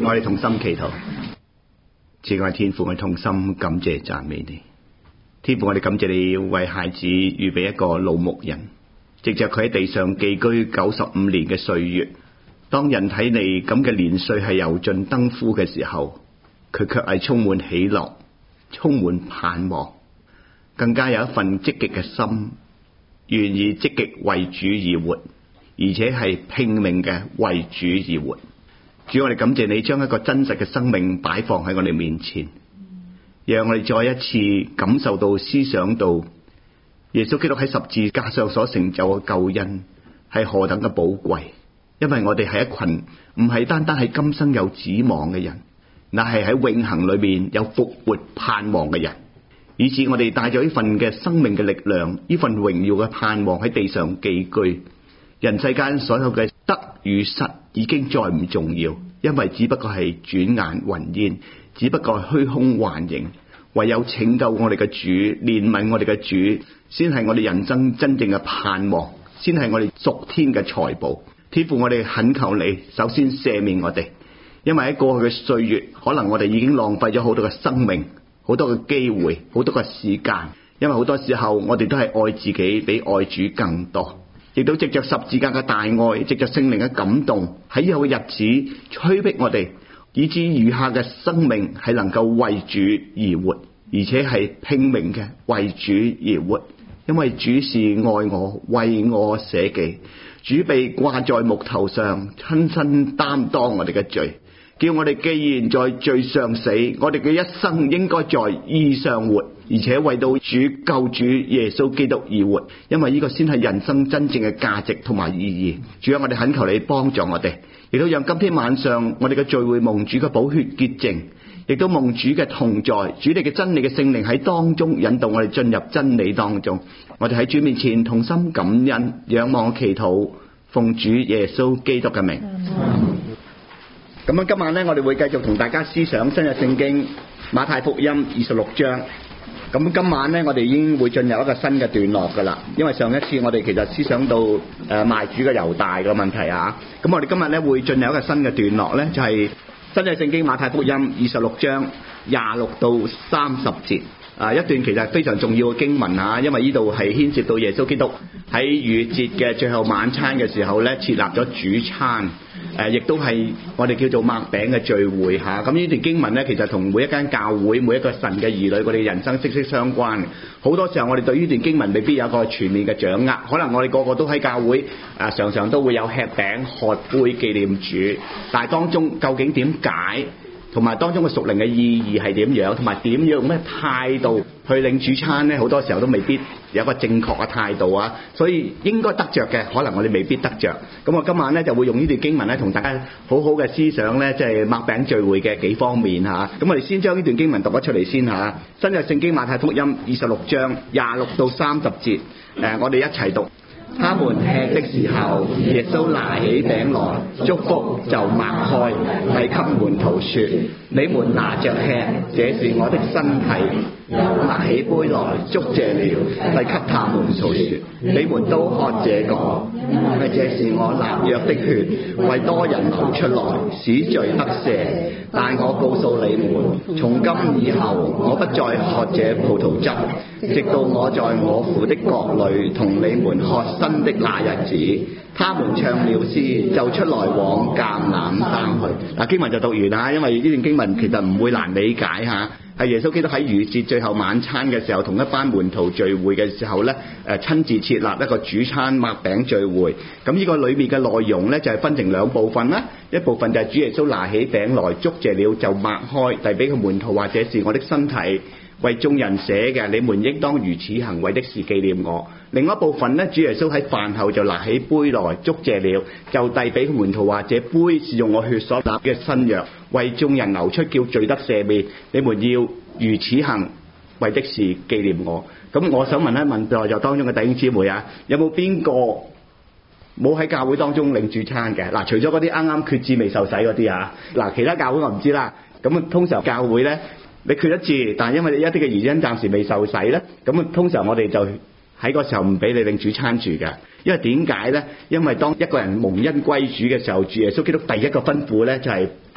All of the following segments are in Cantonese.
我哋同心祈禱。慈愛天父，我哋同心感謝讚美你。天父，我哋感謝你為孩子預備一個老牧人，藉着佢喺地上寄居95年嘅歲月，當人睇你咁嘅年歲係油盡燈枯嘅時候，佢卻係充滿喜樂，充滿盼望，更加有一份積極嘅心，願意積極為主而活，而且係拼命嘅為主而活。主，我哋感謝你將一個真實嘅生命擺放喺我哋面前，讓我哋再一次感受到、思想到耶穌基督喺十字架上所成就嘅救恩係何等嘅寶貴。因為我哋係一群唔係單單喺今生有指望嘅人，乃係喺永恆裏面有復活盼望嘅人，以致我哋帶咗呢份嘅生命嘅力量，呢份榮耀嘅盼望喺地上寄居。人世間所有嘅得與失已經再唔重要，因為只不過係轉眼雲煙，只不過係虛空幻影。唯有拯救我哋嘅主，憐憫我哋嘅主，先係我哋人生真正嘅盼望，先係我哋屬天嘅財寶。天父，我哋懇求你，首先赦免我哋，因為喺過去嘅歲月，可能我哋已經浪費咗好多嘅生命，好多嘅機會，好多嘅時間。因為好多時候我哋都係愛自己比愛主更多。亦都藉着十字架嘅大愛，藉着聖靈嘅感動，喺以後嘅日子催逼我哋，以致餘下嘅生命係能夠為主而活，而且係拼命嘅為主而活。因為主是愛我，為我捨己，主被掛在木頭上，親身擔當我哋嘅罪，叫我哋既然在罪上死，我哋嘅一生應該在義上活，而且為到主救主耶穌基督而活，因為呢個先係人生真正嘅價值同埋意義。主啊，我哋懇求你幫助我哋，亦都讓今天晚上我哋嘅聚會蒙主嘅寶血潔淨，亦都蒙主嘅同在，主你嘅真理嘅聖靈喺當中引導我哋進入真理當中。我哋喺主面前同心感恩，仰望祈禱，奉主耶穌基督嘅名。咁樣今晚呢，我哋會繼續同大家思想新約聖經馬太福音26章。咁今晚呢，我哋已經會進入一個新嘅段落噶啦，因為上一次我哋其實思想到賣主嘅猶大嘅問題啊。咁我哋今日呢會進入一個新嘅段落呢，就係新約聖經馬太福音26章26到30節。一段其實非常重要嘅經文啊，因為呢度係牽涉到耶穌基督喺逾越節嘅最後晚餐嘅時候呢，設立咗主餐，亦都係我哋叫做擘餅嘅聚會嚇。咁呢段經文呢，其實同每一間教會、每一個神嘅兒女，我哋人生息息相關。好多時候我哋對呢段經文未必有一個全面嘅掌握，可能我哋個個都喺教會常常都會有吃餅喝杯紀念主，但係當中究竟點解？同埋當中嘅屬靈嘅意義係點樣，同埋點樣用咩態度去領主餐呢？好多時候都未必有一個正確嘅態度啊！所以應該得着嘅，可能我哋未必得着。咁我今晚呢就會用呢段經文呢，同大家好好嘅思想呢，即係擘餅聚會嘅幾方面嚇。咁我哋先將呢段經文讀咗出嚟先嚇。新約聖經馬太福音26章26到30節，我哋一齊讀。他們吃的時候，耶穌拿起餅來，祝福就擘開，遞給門徒說：你們拿着吃，這是我的身體。又拿起杯來，祝謝了，遞給他們說：你們都喝這個，因為這是我立約的血，為多人流出來，使罪得赦。但我告訴你們，從今以後，我不再喝這葡萄汁，直到我在我父的國裏同你們喝新的那日子。他們唱了詩，就出來往橄欖山去。經文就讀完啦，因為呢段經文其實唔會難理解嚇。係耶穌基督喺逾越節最後晚餐嘅時候，同一班門徒聚會嘅時候呢，親自設立一個主餐擘餅聚會。咁呢個裏面嘅內容呢，就係分成兩部分啦。一部分就係主耶穌拿起餅來，祝謝了就擘開，遞俾佢門徒，或者是我的身體，為眾人寫嘅，你們應當如此行，為的是紀念我。另一部分呢，主耶穌喺飯後就拿起杯來，祝謝了就遞俾佢門徒，話這杯是用我血所立嘅新約，為眾人流出，叫罪得赦免。你們要如此行，為的是紀念我。咁我想問一問在座當中嘅弟兄姊妹啊，有冇邊個冇喺教會當中領主餐嘅？嗱，除咗嗰啲啱啱決志未受洗嗰啲啊，嗱，其他教會我唔知啦。咁通常教會呢，你決咗志，但係因為一啲嘅原因暫時未受洗呢，咁通常我哋就喺嗰時候唔俾你領主餐住嘅。因為點解呢？因為當一個人蒙恩歸主嘅時候，主耶穌基督第一個吩咐呢，就係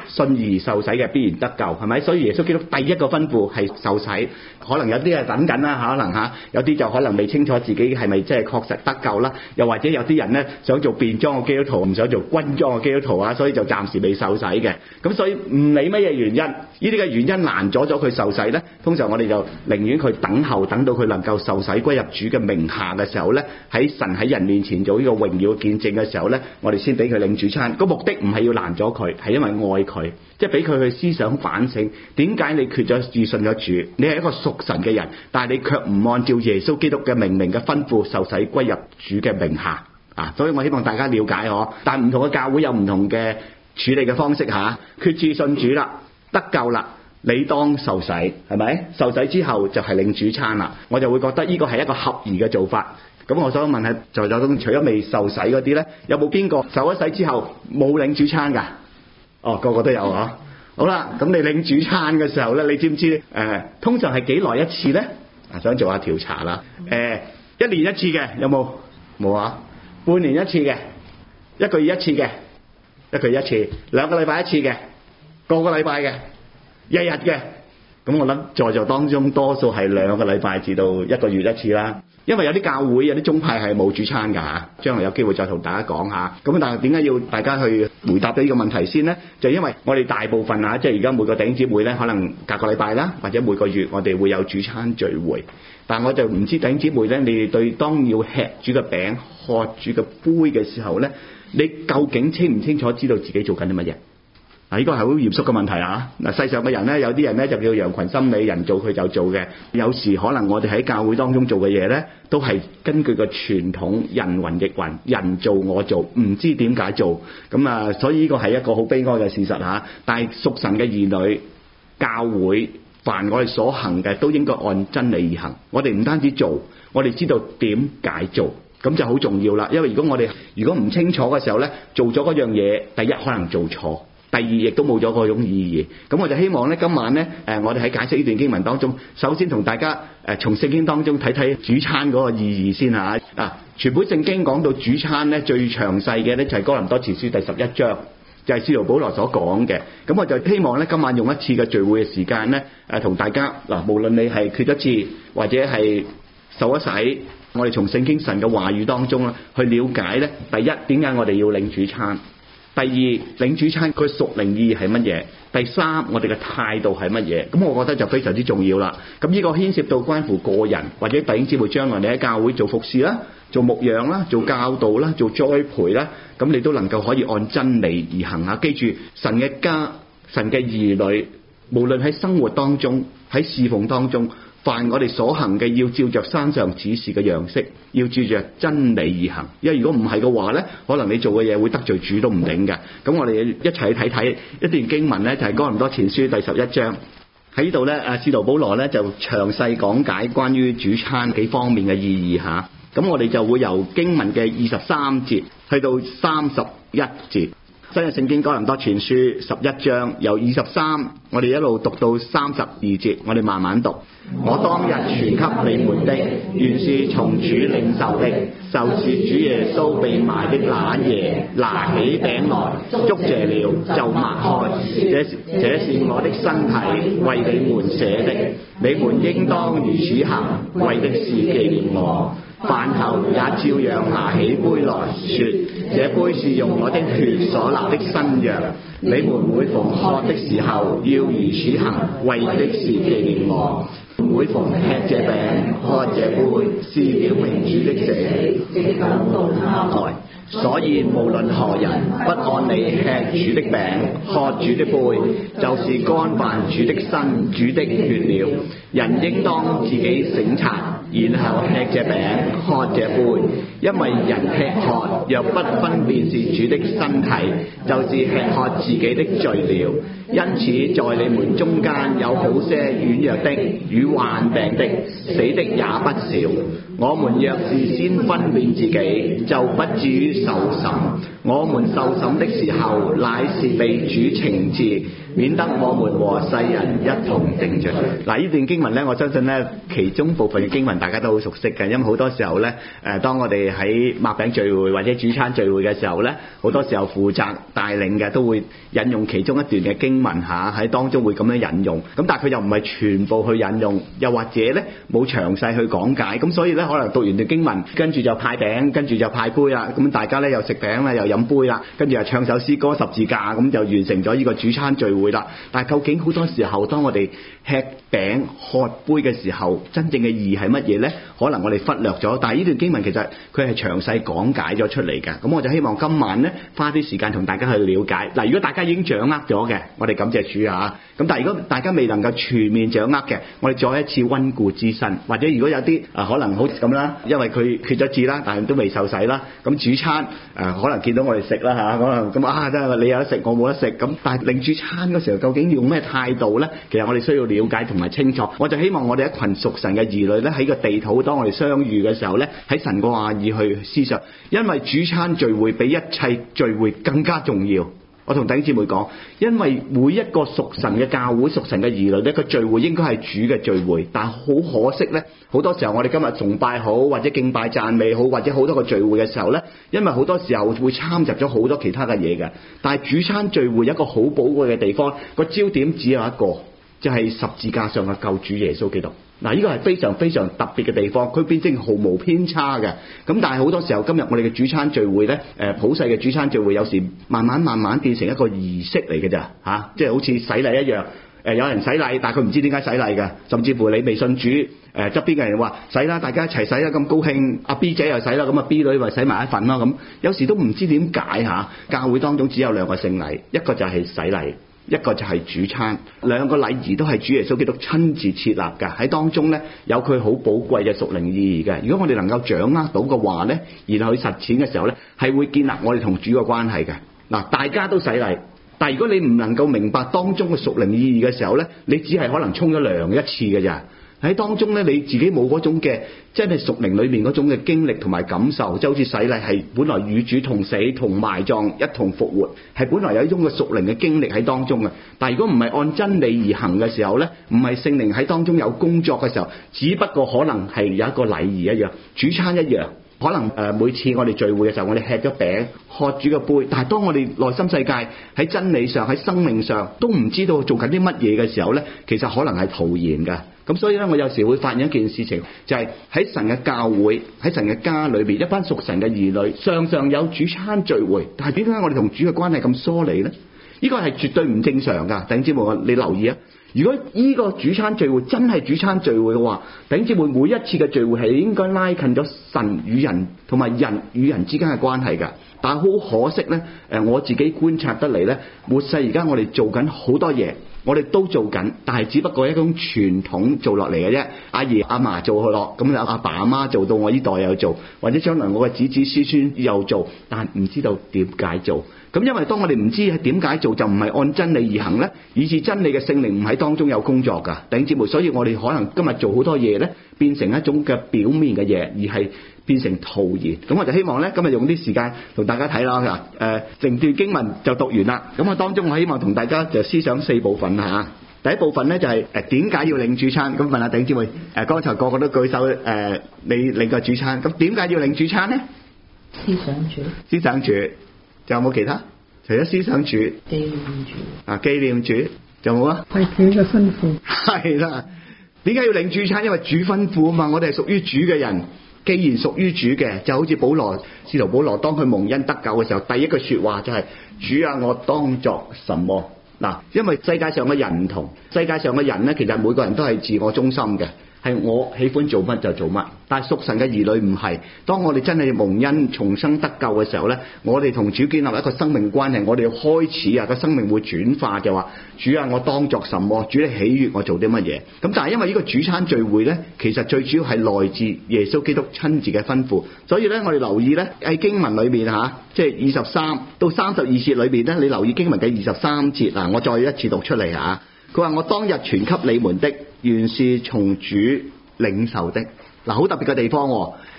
信而受洗嘅必然得救，係咪？所以耶穌基督第一個吩咐係受洗。可能有啲係等緊啦，可能有啲就可能未清楚自己係咪真係確實得救啦。又或者有啲人咧想做便裝嘅基督徒，唔想做軍裝嘅基督徒啊，所以就暫時未受洗嘅。咁所以唔理乜嘢原因，呢啲嘅原因攔阻咗佢受洗咧，通常我哋就寧願佢等候，等到佢能夠受洗歸入主嘅名下嘅時候咧，喺神喺人面前做呢個榮耀見證嘅時候咧，我哋先俾佢領主餐。個目的唔係要攔咗佢，係因為愛佢，即係俾佢去思想反省，點解你決咗志信咗主，你係一個屬神嘅人，但係你卻唔按照耶穌基督嘅明明嘅吩咐受洗歸入主嘅名下啊！所以我希望大家了解我，但唔同嘅教會有唔同嘅處理嘅方式嚇。決志信主啦，得救啦，你當受洗，係咪？受洗之後就係領主餐啦，我就會覺得呢個係一個合宜嘅做法。咁我想問下在座中除咗未受洗嗰啲咧，有冇邊個受咗洗之後冇領主餐㗎？哦，個個都有啊！好啦，咁你領主餐嘅時候咧，你知唔知通常係幾耐一次咧？想做下調查啦。一年一次嘅有冇？冇啊。半年一次嘅，一個月一次嘅，一個月一次，兩個禮拜一次嘅，個個禮拜嘅，日日嘅。咁我諗在座當中多數係兩個禮拜至到一個月一次啦。因為有啲教會有啲宗派係冇主餐㗎嚇，將來有機會再同大家講下。咁但係點解要大家去回答到呢個問題先呢？就因為我哋大部分即係而家每個弟兄姊妹咧，可能隔個禮拜啦，或者每個月我哋會有主餐聚會。但我就唔知弟兄姊妹咧，你哋對當要吃主嘅餅、喝主嘅杯嘅時候咧，你究竟清唔清楚知道自己做緊啲乜嘢？呢個係好嚴肅嘅問題啊！嗱，世上嘅人咧，有啲人咧就叫羊群心理，人做佢就做嘅。有時可能我哋喺教會當中做嘅嘢咧，都係根據個傳統人云亦云，人做我做，唔知點解做。咁所以呢個係一個好悲哀嘅事實嚇。但係屬神嘅兒女，教會凡我哋所行嘅，都應該按真理而行。我哋唔單止做，我哋知道點解做，咁就好重要啦。因為如果唔清楚嘅時候咧，做咗嗰樣嘢，第一可能做錯。第二亦都冇咗嗰種意義，咁我就希望咧今晚咧我哋喺解釋呢段經文當中，首先同大家從聖經當中睇睇主餐嗰個意義先嚇。全本聖經講到主餐咧最詳細嘅咧就係哥林多前書第11章，就係使徒保羅所講嘅。咁我就希望咧今晚用一次嘅聚會嘅時間咧同大家無論你係決咗志或者係受咗洗，我哋從聖經神嘅話語當中去了解咧，第一點解我哋要領主餐。第二，領主餐佢屬靈意義係乜嘢？第三，我哋嘅態度係乜嘢？咁我覺得就非常之重要啦。咁呢個牽涉到關乎個人或者弟兄姊妹將來你喺教會做服侍啦、做牧養啦、做教導啦、做栽培啦，咁你都能夠可以按真理而行下。記住，神嘅家、神嘅兒女，無論喺生活當中、喺侍奉當中，凡我哋所行嘅，要照着山上指示嘅樣式，要照着真理而行。因為如果唔係嘅話咧，可能你做嘅嘢會得罪主都唔定嘅。咁我哋一齊去睇睇一段經文咧，就係哥林多前書第11章。喺呢度咧，使徒保羅咧就詳細講解關於主餐幾方面嘅意義嚇。咁我哋就會由經文嘅23節去到31節。新約聖經哥林多前書11章由23，我哋一路讀到32節，我哋慢慢讀。我當日傳給你們的，原是從主領受的，就是主耶穌被賣的那夜，拿起餅來，祝謝了，就擘開，這是我的身體，為你們捨的，你們應當如此行，為的是紀念我。飯後也照樣拿起杯來說，這杯是用我的血所立的新約，你們每逢喝的時候要如此行，為的是紀念我。每逢吃這餅喝這杯，是表明主的死，直等到他來。所以無論何人不按理吃主的餅喝主的杯，就是干犯主的身主的血了。人應當自己省察，然後吃這餅喝這杯，因為人吃喝若不分辨是主的身體，就是吃喝自己的罪了。因此在你們中間有好些軟弱的與患病的，死的也不少。我們若是先分辨自己，就不至於受審。我們受審的時候，乃是被主懲治，免得我們和世人一同定罪。嗱，呢段經文咧，我相信咧，其中部分嘅經文文大家都好熟悉嘅，因為好多時候咧當我哋喺擘餅聚會或者主餐聚會嘅時候咧，好多時候負責帶領嘅都會引用其中一段嘅經文喺當中會咁樣引用，咁但係佢又唔係全部去引用，又或者咧冇詳細去講解，咁所以咧可能讀完段經文，跟住就派餅，跟住就派杯啦，咁大家咧又食餅啦，又飲杯啦，跟住又唱首詩歌十字架，咁就完成咗呢個主餐聚會啦。但係究竟好多時候當我哋吃餅喝杯嘅時候，真正嘅意義係乜嘢呢？可能我哋忽略咗，但係呢段經文其實佢係詳細講解咗出嚟嘅。咁我就希望今晚呢花啲時間同大家去了解。嗱，如果大家已經掌握咗嘅，我哋感謝主啊！咁但係如果大家未能夠全面掌握嘅，我哋再一次溫故知新，或者如果有啲可能好似咁啦，因為佢決咗志啦，但係都未受洗啦，咁主餐可能見到我哋食啦可能咁真係你有得食，我冇得食，咁但係領主餐嗰時候究竟用咩態度呢？其實我哋需要了解同埋清楚。我就希望我哋一群屬神嘅兒女咧，喺個地土當我哋相遇嘅時候咧，喺神個話語去思想，因為主餐聚會比一切聚會更加重要。我同弟兄姊妹講，因為每一個屬神嘅教會、屬神嘅兒女咧，個聚會應該係主嘅聚會，但係好可惜咧，好多時候我哋今日崇拜好，或者敬拜讚美好，或者好多個聚會嘅時候咧，因為好多時候會參入咗好多其他嘅嘢嘅，但係主餐聚會有一個好寶貴嘅地方，個焦點只有一個，就係十字架上嘅救主耶穌基督。嗱，呢個係非常非常特別嘅地方，佢變成毫無偏差嘅。咁但係好多時候今日我哋嘅主餐聚會咧，普世嘅主餐聚會有時慢慢變成一個儀式嚟嘅咋嚇，即係好似洗禮一樣。有人洗禮，但係佢唔知點解洗禮嘅，甚至乎你未信主，側邊嘅人話洗啦，大家一齊洗啦，咁高興，阿 B 姐又洗啦，咁啊 B 女咪洗埋一份咯咁。有時都唔知點解嚇，教會當中只有兩個聖禮，一個就係洗禮，一個就係主餐，兩個禮儀都係主耶穌基督親自設立嘅，喺當中咧有佢好寶貴嘅屬靈意義嘅。如果我哋能夠掌握到嘅話咧，然後去實踐嘅時候咧，係會建立我哋同主嘅關係嘅。嗱，大家都洗禮，但係如果你唔能夠明白當中嘅屬靈意義嘅時候咧，你只係可能沖咗涼一次嘅咋。喺當中咧，你自己冇嗰種嘅，即係屬靈裏面嗰種嘅經歷同埋感受，就好似洗禮係本來與主同死同埋葬一同復活，係本來有一種嘅屬靈嘅經歷喺當中嘅。但係如果唔係按真理而行嘅時候咧，唔係聖靈喺當中有工作嘅時候，只不過可能係有一個禮儀一樣，主餐一樣。可能每次我哋聚會嘅時候，我哋吃咗餅，喝主嘅杯，但係當我哋內心世界喺真理上、喺生命上都唔知道做緊啲乜嘢嘅時候咧，其實可能係徒然嘅。咁所以咧，我有時會發現一件事情，就係喺神嘅教會、喺神嘅家裏邊，一班屬神嘅兒女，常常有主餐聚會，但係點解我哋同主嘅關係咁疏離咧？呢個係絕對唔正常㗎。弟兄姊妹，你留意啊！如果呢個主餐聚會真係主餐聚會嘅話，弟兄姊妹，每一次嘅聚會係應該拉近咗神與人同埋人與人之間嘅關係㗎。但係好可惜咧，我自己觀察得嚟咧，末世而家我哋做緊好多嘢，我哋都做緊，但係只不過係一種傳統做落嚟嘅啫。阿爺阿嫲做落，咁阿爸阿媽做到我呢代又做，或者將來我嘅子子孫孫又做，但係唔知道點解做。咁因為當我哋唔知係點解做，就唔係按真理而行咧，以致真理嘅聖靈唔喺當中有工作㗎。弟兄姊妹，所以我哋可能今日做好多嘢咧，變成一種嘅表面嘅嘢，而係變成徒然。咁我就希望咧，今日用啲時間同大家睇啦。成段經文就讀完啦。咁啊，當中我希望同大家就思想4部分嚇。第一部分咧就係點解要領主餐？咁問下弟兄姊妹，剛才個個都舉手你領個主餐，咁點解要領主餐咧？ 思想主。 思想主。仲有冇其他？除咗思想主， 紀念主。 紀念主，仲有冇啊？ 係佢嘅吩咐。 係啦。點解要領主餐？因為主吩咐啊嘛。我哋係屬於主嘅人，既然屬於主嘅，就好似使徒保羅當佢蒙恩得救嘅時候，第一句說話就係：主啊，我當作什麼？嗱，因為世界上嘅人唔同，世界上嘅人咧，其實每個人都係自我中心嘅。係我喜歡做乜就做乜，但係屬神嘅兒女唔係。當我哋真係蒙恩重生得救嘅時候咧，我哋同主建立一個生命關係，我哋要開始個生命會轉化嘅話，主啊，我當作什麼？主你喜悅我做啲乜嘢？咁但係因為呢個主餐聚會咧，其實最主要係來自耶穌基督親自嘅吩咐，所以咧我哋留意咧喺經文裏面即係23到32節裏面咧，你留意經文嘅23節嗱，我再一次讀出嚟嚇。佢話：我當日傳給你們的，原是從主領受的。嗱，好特別嘅地方喎。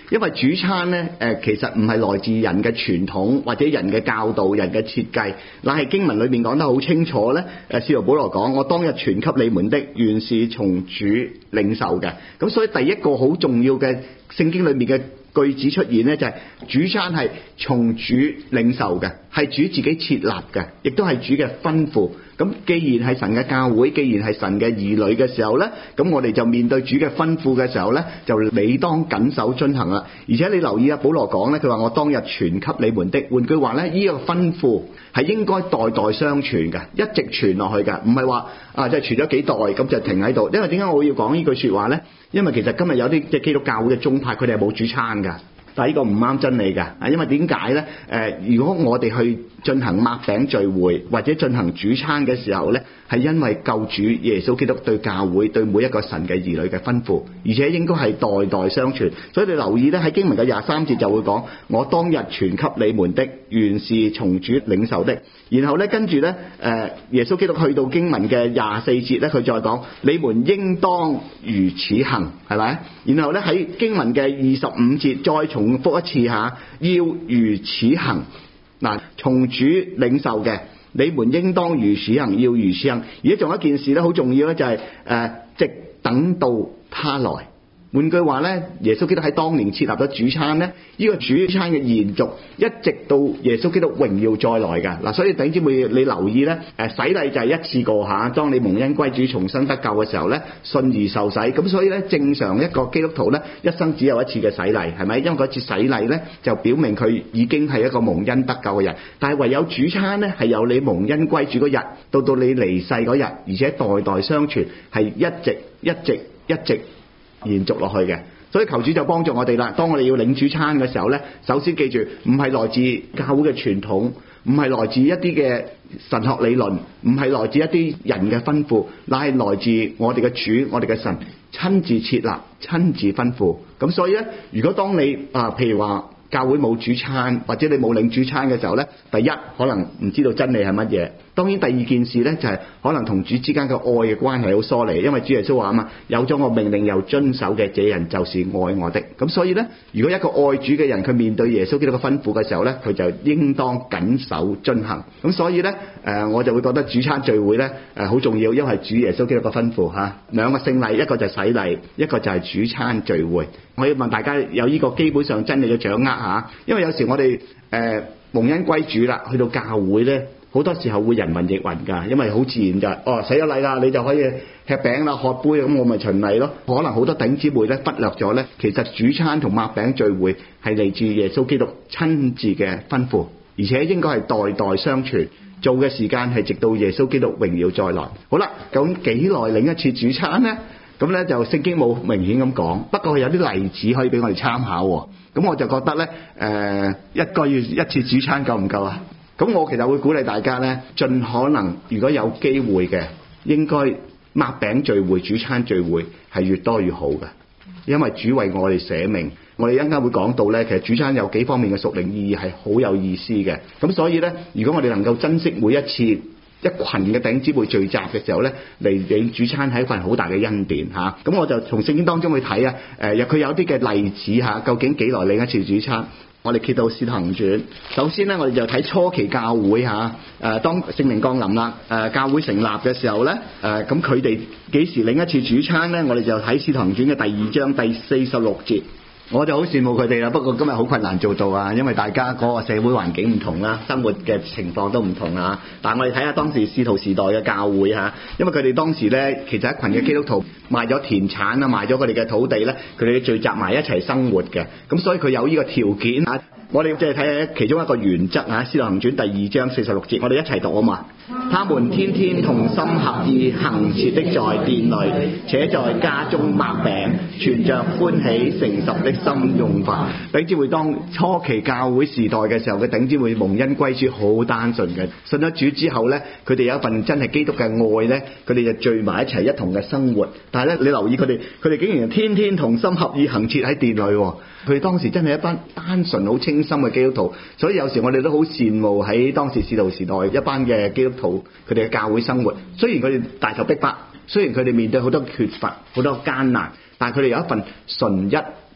因為主餐咧其實唔係來自人嘅傳統或者人嘅教導、人嘅設計，乃係經文裏面講得好清楚咧。使徒保羅講：我當日傳給你們的，原是從主領受嘅。咁所以第一個好重要嘅聖經裏面嘅句子出現呢，就係主餐係從主領受嘅，係主自己設立嘅，亦都係主嘅吩咐。咁既然係神嘅教會，既然係神嘅兒女嘅時候呢，咁我哋就面對主嘅吩咐嘅時候呢，就理當謹守遵行啦。而且你留意啊，保羅講呢，佢話我當日傳給你們的，換句話呢，呢個吩咐係應該代代相傳嘅，一直傳落去嘅，唔係話即係傳咗幾代咁就停喺度。因為點解我要講呢句說話呢？因為其實今日有啲即係基督教會嘅宗派，佢哋係冇主餐㗎。但係呢個唔啱真理㗎，因為點解呢？如果我哋去進行擘餅聚會或者進行主餐嘅時候呢，係因為救主耶穌基督對教會對每一個神嘅兒女嘅吩咐，而且應該係代代相傳。所以你留意呢，喺經文嘅23節就會講：我當日傳給你們的，原是從主領受的。然後呢，跟住呢，耶穌基督去到經文嘅24節呢，佢再講：你們應當如此行，係咪？然後呢，喺經文嘅25節再重複一次下，要如此行。嗱，從主領受嘅，你們應當如此行，要如此行。而家仲有一件事咧，好重要咧，就係直等到他來。換句話咧，耶穌基督喺當年設立咗主餐咧，呢個主餐嘅延續一直到耶穌基督榮耀再來㗎。嗱，所以弟兄姊妹你留意咧，洗禮就係一次過嚇，當你蒙恩歸主重生得救嘅時候咧，信而受洗。咁所以咧，正常一個基督徒咧，一生只有一次嘅洗禮，係咪？因為嗰次洗禮咧，就表明佢已經係一個蒙恩得救嘅人。但係唯有主餐咧，係由你蒙恩歸主嗰日到你離世嗰日，而且代代相傳，係一直延續落去嘅。所以求主就幫助我哋啦。當我哋要領主餐嘅時候呢，首先記住，唔係來自教會嘅傳統，唔係來自一啲嘅神學理論，唔係來自一啲人嘅吩咐，乃係來自我哋嘅主，我哋嘅神親自設立、親自吩咐。咁所以呢，如果當你譬如話教會冇主餐，或者你冇領主餐嘅時候呢，第一可能唔知道真理係乜嘢。當然第二件事呢，就係可能同主之間嘅愛嘅關係好疏離，因為主耶穌話啊嘛，有咗我命令又遵守嘅，這人就是愛我的。咁所以呢，如果一個愛主嘅人，佢面對耶穌基督嘅吩咐嘅時候呢，佢就應當謹守遵行。咁所以呢，我就會覺得主餐聚會呢好重要，因為主耶穌基督嘅吩咐嚇。兩個聖禮，一個就係洗禮，一個就係主餐聚會。我要問大家有呢個基本上真理嘅掌握嚇，因為有時我哋蒙恩歸主啦，去到教會呢，好多時候會人云亦云㗎，因為好自然就洗咗禮啦，你就可以吃餅啦、喝杯，咁我咪循例咯。可能好多弟兄姊妹咧忽略咗咧，其實主餐同擘餅聚會係嚟自耶穌基督親自嘅吩咐，而且應該係代代相傳，做嘅時間係直到耶穌基督榮耀再來。好啦，咁幾耐領一次主餐呢？咁咧就聖經冇明顯咁講，不過有啲例子可以俾我哋參考喎。咁我就覺得咧，一個月一次主餐夠唔夠啊？咁我其實會鼓勵大家咧，盡可能如果有機會嘅，應該擘餅聚會、主餐聚會係越多越好嘅，因為主為我哋捨命。我哋一陣間會講到咧，其實主餐有幾方面嘅屬靈意義係好有意思嘅。咁所以咧，如果我哋能夠珍惜每一次一群嘅弟兄姊妹聚集嘅時候咧，嚟領主餐係一份好大嘅恩典嚇。咁我就從聖經當中去睇啊，佢有啲嘅例子嚇，究竟幾耐領一次主餐？我哋揭到《使徒行傳》，首先咧，我哋就睇初期教會嚇，當聖靈降臨啦，教會成立嘅時候咧，咁佢哋幾時領一次主餐咧？我哋就睇《使徒行傳》嘅第2章第46節。我就好羨慕佢哋啦，不過今日好困難做到啊，因為大家嗰個社會環境唔同啦，生活嘅情況都唔同啊。但係我哋睇下當時使徒時代嘅教會嚇，因為佢哋當時咧，其實一群嘅基督徒賣咗田產啊，賣咗佢哋嘅土地咧，佢哋聚集埋一齊生活嘅，咁所以佢有呢個條件啊。我哋即係睇下其中一個原則啊，《使徒行傳》第2章46節，我哋一齊讀啊嘛。他們天天同心合意恆切的在殿裏，且在家中擘餅，存着歡喜誠實的心用飯。弟兄姊妹，當初期教會時代嘅時候，嘅弟兄姊妹蒙恩歸主好單純嘅，信咗主之後咧，佢哋有一份真係基督嘅愛咧，佢哋就聚埋一齊一同嘅生活。但係咧，你留意佢哋竟然天天同心合意恆切喺殿裏喎。佢哋當時真係一班單純好清心嘅基督徒，所以有時我哋都好羨慕喺當時使徒時代一班嘅基督徒佢哋嘅教會生活。雖然佢哋大受逼迫，雖然佢哋面對好多缺乏、好多艱難，但係佢哋有一份純一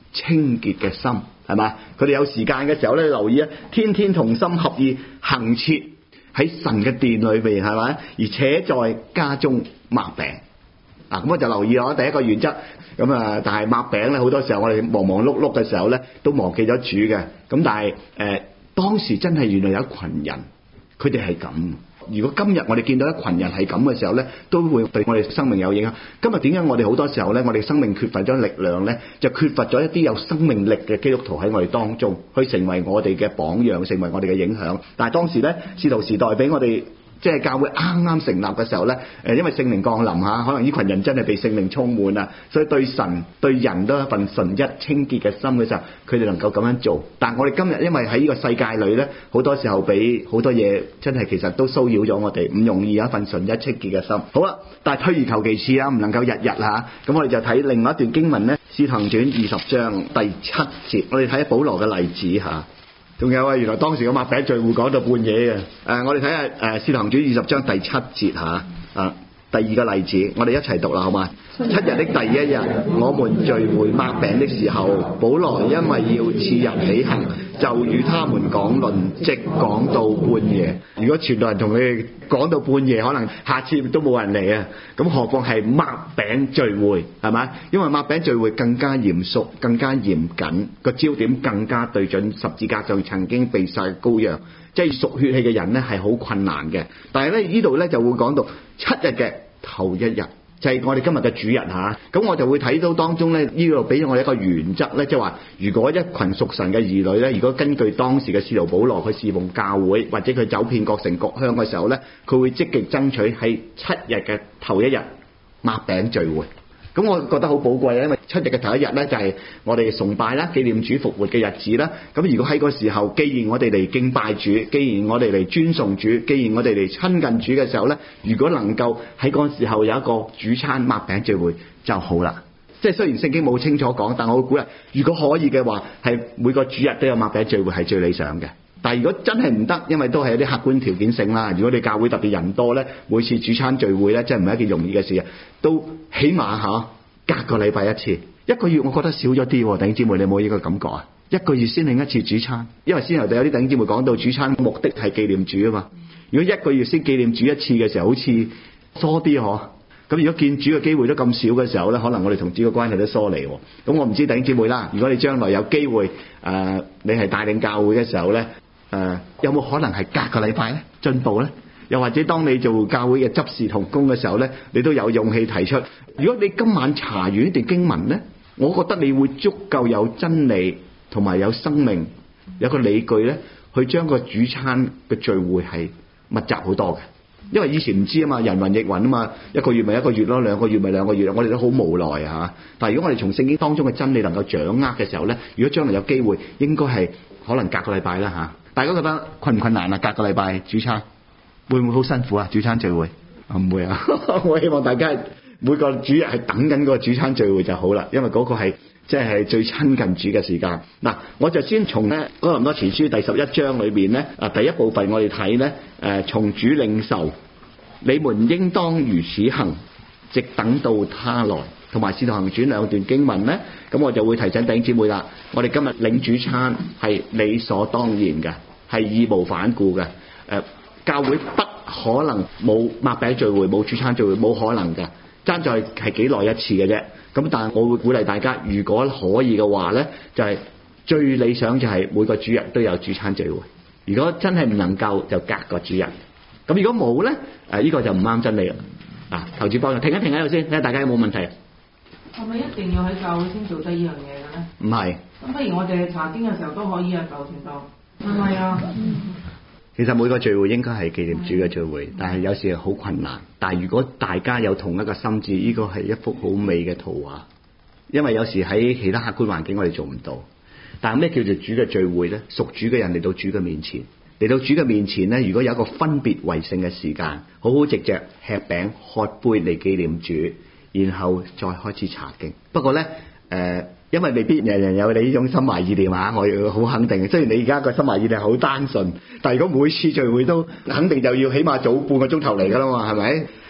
清潔嘅心，係嘛？佢哋有時間嘅時候咧，留意啊，天天同心合意行切喺神嘅殿裏邊，係咪？而且在家中擘餅。咁我就留意咗第一個原則。咁啊，但係擘餅咧，好多時候我哋忙忙碌碌嘅時候咧，都忘記咗主嘅。咁但係當時真係原來有一群人，佢哋係咁。如果今日我哋見到一群人係咁嘅時候咧，都會對我哋生命有影響。今日點解我哋好多時候咧，我哋生命缺乏咗力量咧，就缺乏咗一啲有生命力嘅基督徒喺我哋當中，去成為我哋嘅榜樣，成為我哋嘅影響。但係當時咧，使徒時代俾我哋。即係教會啱啱成立嘅時候咧，因為聖靈降臨嚇，可能呢群人真係被聖靈充滿啊，所以對神對人都有一份純一清潔嘅心嘅時候，佢哋能夠咁樣做。但係我哋今日因為喺呢個世界裏咧，好多時候俾好多嘢真係其實都騷擾咗我哋，唔容易有一份純一清潔嘅心。好啦，但係退而求其次啦，唔能夠日日嚇。咁我哋就睇另外一段經文咧，《使徒行傳》20章第7節，我哋睇下保羅嘅例子嚇。仲有啊，原來當時個擘餅聚會講到半夜嘅。我哋睇下《使徒行傳》20章第7節嚇。第二個例子，我哋一齊讀啦，好嘛？7日的第一日，我們聚會擘餅的時候，保羅因為要次日起行，就與他們講論，直講到半夜。如果傳道人同你哋講到半夜，可能下次都冇人嚟啊！咁何況係擘餅聚會，係咪？因為擘餅聚會更加嚴肅、更加嚴謹，個焦點更加對準十字架上曾經被殺嘅羔羊。即係屬血氣嘅人咧係好困難嘅，但係咧呢度咧就會講到7日嘅頭一日，就係我哋今日嘅主日嚇。咁我就會睇到當中咧呢度俾咗我哋一個原則咧，即係話如果一群屬神嘅兒女咧，如果根據當時嘅使徒保羅佢侍奉教會或者佢走遍各城各鄉嘅時候咧，佢會積極爭取喺7日嘅頭一日擘餅聚會。咁我覺得好寶貴啊，因為7日嘅頭一日咧就係我哋崇拜啦、紀念主復活嘅日子啦。咁如果喺個時候，既然我哋嚟敬拜主，既然我哋嚟尊崇主，既然我哋嚟親近主嘅時候咧，如果能夠喺嗰個時候有一個主餐擘餅聚會就好啦。即係雖然聖經冇清楚講，但我會估計如果可以嘅話，係每個主日都有擘餅聚會係最理想嘅。但係如果真係唔得，因為都係有啲客觀條件性啦。如果你教會特別人多咧，每次主餐聚會咧，真係唔係一件容易嘅事啊。都起碼隔個禮拜一次，一個月我覺得少咗啲喎。弟兄姊妹，你有冇呢個感覺啊？一個月先領一次主餐，因為先頭就有啲弟兄姊妹講到主餐目的係紀念主啊嘛。如果一個月先紀念主一次嘅時候，好似疏啲嗬。咁如果見主嘅機會都咁少嘅時候咧，可能我哋同主嘅關係都疏離喎。咁我唔知弟兄姊妹啦，如果你將來有機會你係帶領教會嘅時候咧，有冇可能係隔個禮拜咧進步咧？又或者當你做教會嘅執事同工嘅時候咧，你都有勇氣提出，如果你今晚查完呢段經文咧，我覺得你會足夠有真理同埋有生命，有個理據咧，去將個主餐嘅聚會係密集好多嘅。因為以前唔知啊嘛，人云亦云啊嘛，一個月咪一個月咯，兩個月咪兩個月，我哋都好無奈嚇。但係如果我哋從聖經當中嘅真理能夠掌握嘅時候咧，如果將來有機會，應該係可能隔個禮拜啦嚇。大家覺得困唔困難啊？隔個禮拜主餐會唔會好辛苦啊？主餐聚會唔會啊？我希望大家每個主日係等緊個主餐聚會就好啦，因為嗰個係即係最親近主嘅時間。嗱，我就先從咧哥林多前書第11章裏邊咧第一部分我哋睇咧從主領受，你們應當如此行，直等到他來，同埋使徒行傳兩段經文咧，咁我就會提醒弟兄姊妹啦。我哋今日領主餐係理所當然嘅，係義無反顧嘅。教會不可能冇擘餅聚會，冇主餐聚會，冇可能嘅。爭在係幾耐一次嘅啫。咁但係我會鼓勵大家，如果可以嘅話咧，就係最理想就係每個主日都有主餐聚會。如果真係唔能夠，就隔個主日。咁如果冇咧，呢個就唔啱真理啦。求主幫助，停一停喺度先，睇下大家有冇問題。 係咪一定要喺教會先做得呢樣嘢嘅咧？ 唔係。 咁不如我哋查經嘅時候都可以啊，舊傳道係咪啊？ 其實每個聚會應該係紀念主嘅聚會，但係有時好困難。但係如果大家有同一個心志，呢個係一幅好美嘅圖畫。因為有時喺其他客觀環境我哋做唔到。但係咩叫做主嘅聚會呢？屬主嘅人嚟到主嘅面前，嚟到主嘅面前呢，如果有一個分別為聖嘅時間，好好藉着吃餅喝杯嚟紀念主，然後再開始查經。不過呢，因為未必人人有你呢種心懷意念啊，我要好肯定。雖然你而家個心懷意念好單純，但係如果每次聚會都肯定就要起碼早半個鐘頭嚟㗎啦嘛，係咪？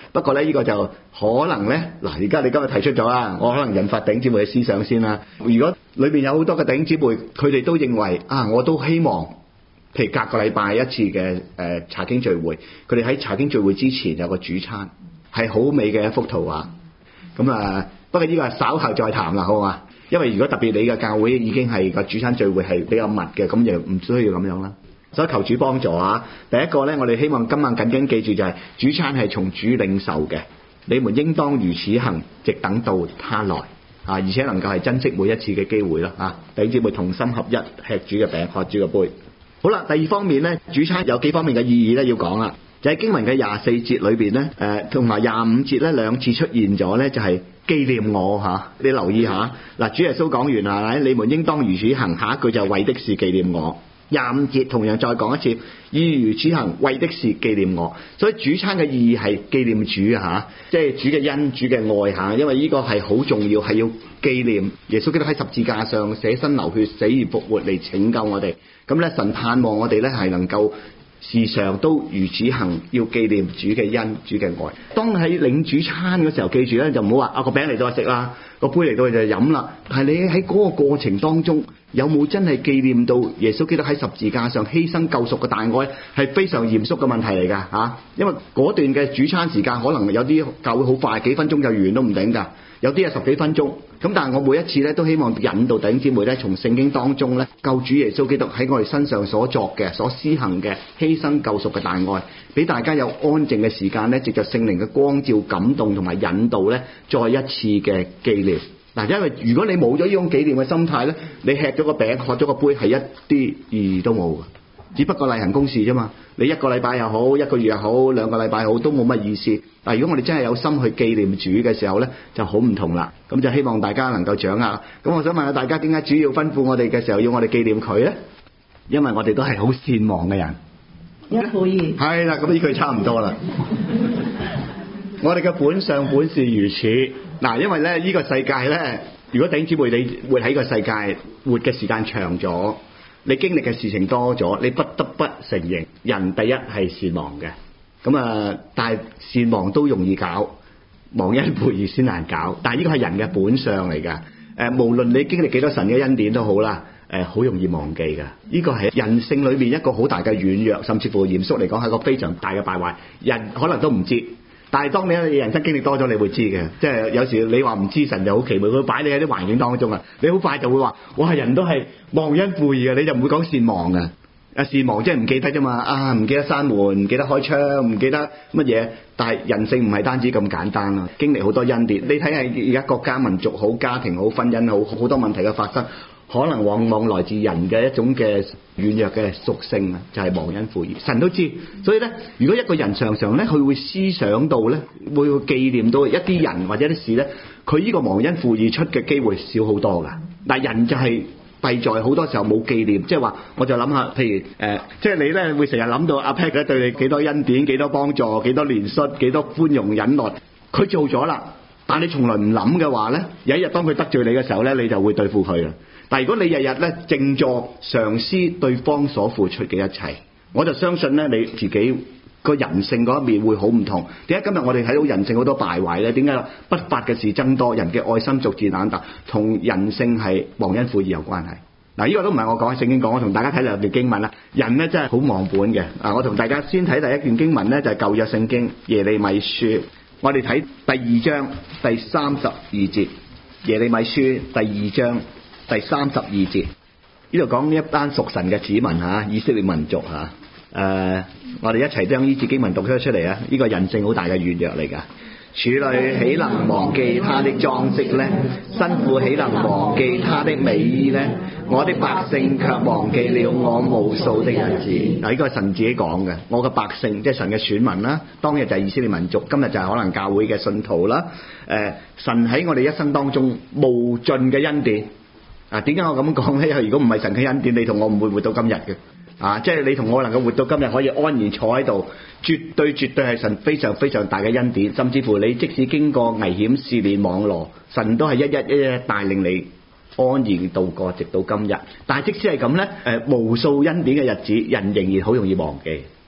不過咧呢個就可能咧嗱，而家你今日提出咗啦，我可能引發弟兄姊妹嘅思想先啦。如果裏邊有好多嘅弟兄姊妹，佢哋都認為我都希望，譬如隔個禮拜一次嘅查經聚會，佢哋喺查經聚會之前有個主餐，係好美嘅一幅圖畫。咁不過呢個稍後再談啦，好嘛？因為如果特別你嘅教會已經係個主餐聚會係比較密嘅，咁就唔需要咁樣啦。所以求主幫助啊！第一個咧，我哋希望今晚緊緊記住就係主餐係從主領受嘅，你們應當如此行，直等到他來而且能夠係珍惜每一次嘅機會啦弟兄姊妹同心合一，吃主嘅餅，喝主嘅杯。好啦，第二方面咧，主餐有幾方面嘅意義咧要講啦，就喺經文嘅24節裏邊咧，同埋25節咧兩次出現咗咧，就係紀念我你留意下嗱，主耶穌講完啦，你們應當如此行，下一句就為的是紀念我。25節同樣再講一次，以如此行，為的是紀念我。所以主餐嘅意義係紀念主即係主嘅恩、主嘅愛因為呢個係好重要，係要紀念耶穌基督喺十字架上捨身流血、死而復活嚟拯救我哋。咁咧，神盼望我哋咧係能夠時常都如此行，要紀念主嘅恩、主嘅愛。當喺領主餐嘅時候，記住咧就唔好話個餅嚟到就食啦，個杯嚟到就飲啦。但係你喺嗰個過程當中，有冇真係紀念到耶穌基督喺十字架上犧牲救贖嘅大愛？係非常嚴肅嘅問題嚟㗎因為嗰段嘅主餐時間可能有啲教會好快，幾分鐘就完都唔頂㗎，有啲係10幾分鐘。咁但係我每一次咧都希望引導弟兄姊妹咧，從聖經當中咧救主耶穌基督喺我哋身上所作嘅、所施行嘅犧牲救贖嘅大愛，俾大家有安靜嘅時間咧，藉着聖靈嘅光照、感動同埋引導咧，再一次嘅紀念。因為如果你冇咗呢種紀念嘅心態咧，你吃咗個餅、喝咗個杯係一啲意義都冇嘅，只不過例行公事啫嘛。你1個禮拜又好，1個月又好，2個禮拜好，都冇乜意思。但如果我哋真係有心去紀念主嘅時候咧，就好唔同啦。咁就希望大家能夠掌握。咁我想問下大家，點解主要吩咐我哋嘅時候要我哋紀念佢咧？因為我哋都係好善忘嘅人。 一可以係啦，咁呢句差唔多啦。我哋嘅本相本是如此。因為咧呢個世界咧，如果弟兄姊妹你活喺個世界活嘅時間長咗，你經歷嘅事情多咗，你不得不承認人第一係善忘嘅。但係善忘都容易搞，忘恩負義先難搞。但係呢個係人嘅本相嚟㗎。無論你經歷幾多神嘅恩典都好啦，好容易忘記㗎。呢個係人性裏面一個好大嘅軟弱，甚至乎嚴肅嚟講係一個非常大嘅敗壞。人可能都唔知。但係當你人生經歷多咗，你會知嘅。即係有時你話唔知神就好奇妙，佢擺你喺啲環境當中你好快就會話：哇！人都係忘恩負義嘅，你就唔會講善忘嘅。善忘即係唔記得啫嘛。唔記得閂門，唔記得開窗，唔記得乜嘢。但係人性唔係單止咁簡單啦，經歷好多恩典。你睇下而家國家民族好、家庭好、婚姻好，好多問題嘅發生，可能往往來自人嘅一種嘅軟弱嘅屬性就係忘恩負義。神都知，所以咧，如果一個人常常咧，佢會思想到咧，會紀念到一啲人或者啲事咧，佢呢個忘恩負義出嘅機會少好多㗎。但係人就係弊在好多時候冇紀念，即係話我就諗下，譬如即係你咧會成日諗到阿 Pat 對你幾多恩典、幾多幫助、幾多憐恤、幾多寬容忍耐，佢做咗啦。但係你從來唔諗嘅話咧，有一日當佢得罪你嘅時候咧，你就會對付佢啦。但係如果你日日咧靜坐常思對方所付出嘅一切，我就相信咧你自己個人性嗰一面會好唔同。點解今日我哋睇到人性好多敗壞咧？點解不法嘅事增多，人嘅愛心逐漸冷淡，同人性係忘恩負義有關係。呢個都唔係我講，聖經講。我同大家睇兩段經文啦。人咧真係好忘本嘅。我同大家先睇第一段經文咧，就係舊約聖經耶利米書。我哋睇第2章第32節，耶利米書第2章第32節，呢度講一班屬神嘅子民以色列民族我哋一齊將呢節經文讀咗出嚟啊！呢個人性好大嘅軟弱嚟㗎。處女豈能忘記他的裝飾呢？新婦豈能忘記他的美衣呢？我的百姓卻忘記了我無數的日子。呢個係神自己講嘅。我嘅百姓即係神嘅選民啦，當日就係以色列民族，今日就係可能教會嘅信徒啦。神喺我哋一生當中無盡嘅恩典。點解我咁講呢？因為如果唔係神嘅恩典，你同我唔會活到今日嘅。即係你同我能夠活到今日，可以安然坐喺度，絕對係神非常非常大嘅恩典。甚至乎你即使經過危險試煉網羅，神都係一一帶領你安然度過，直到今日。但係即使係咁呢，無數恩典嘅日子，人仍然好容易忘記。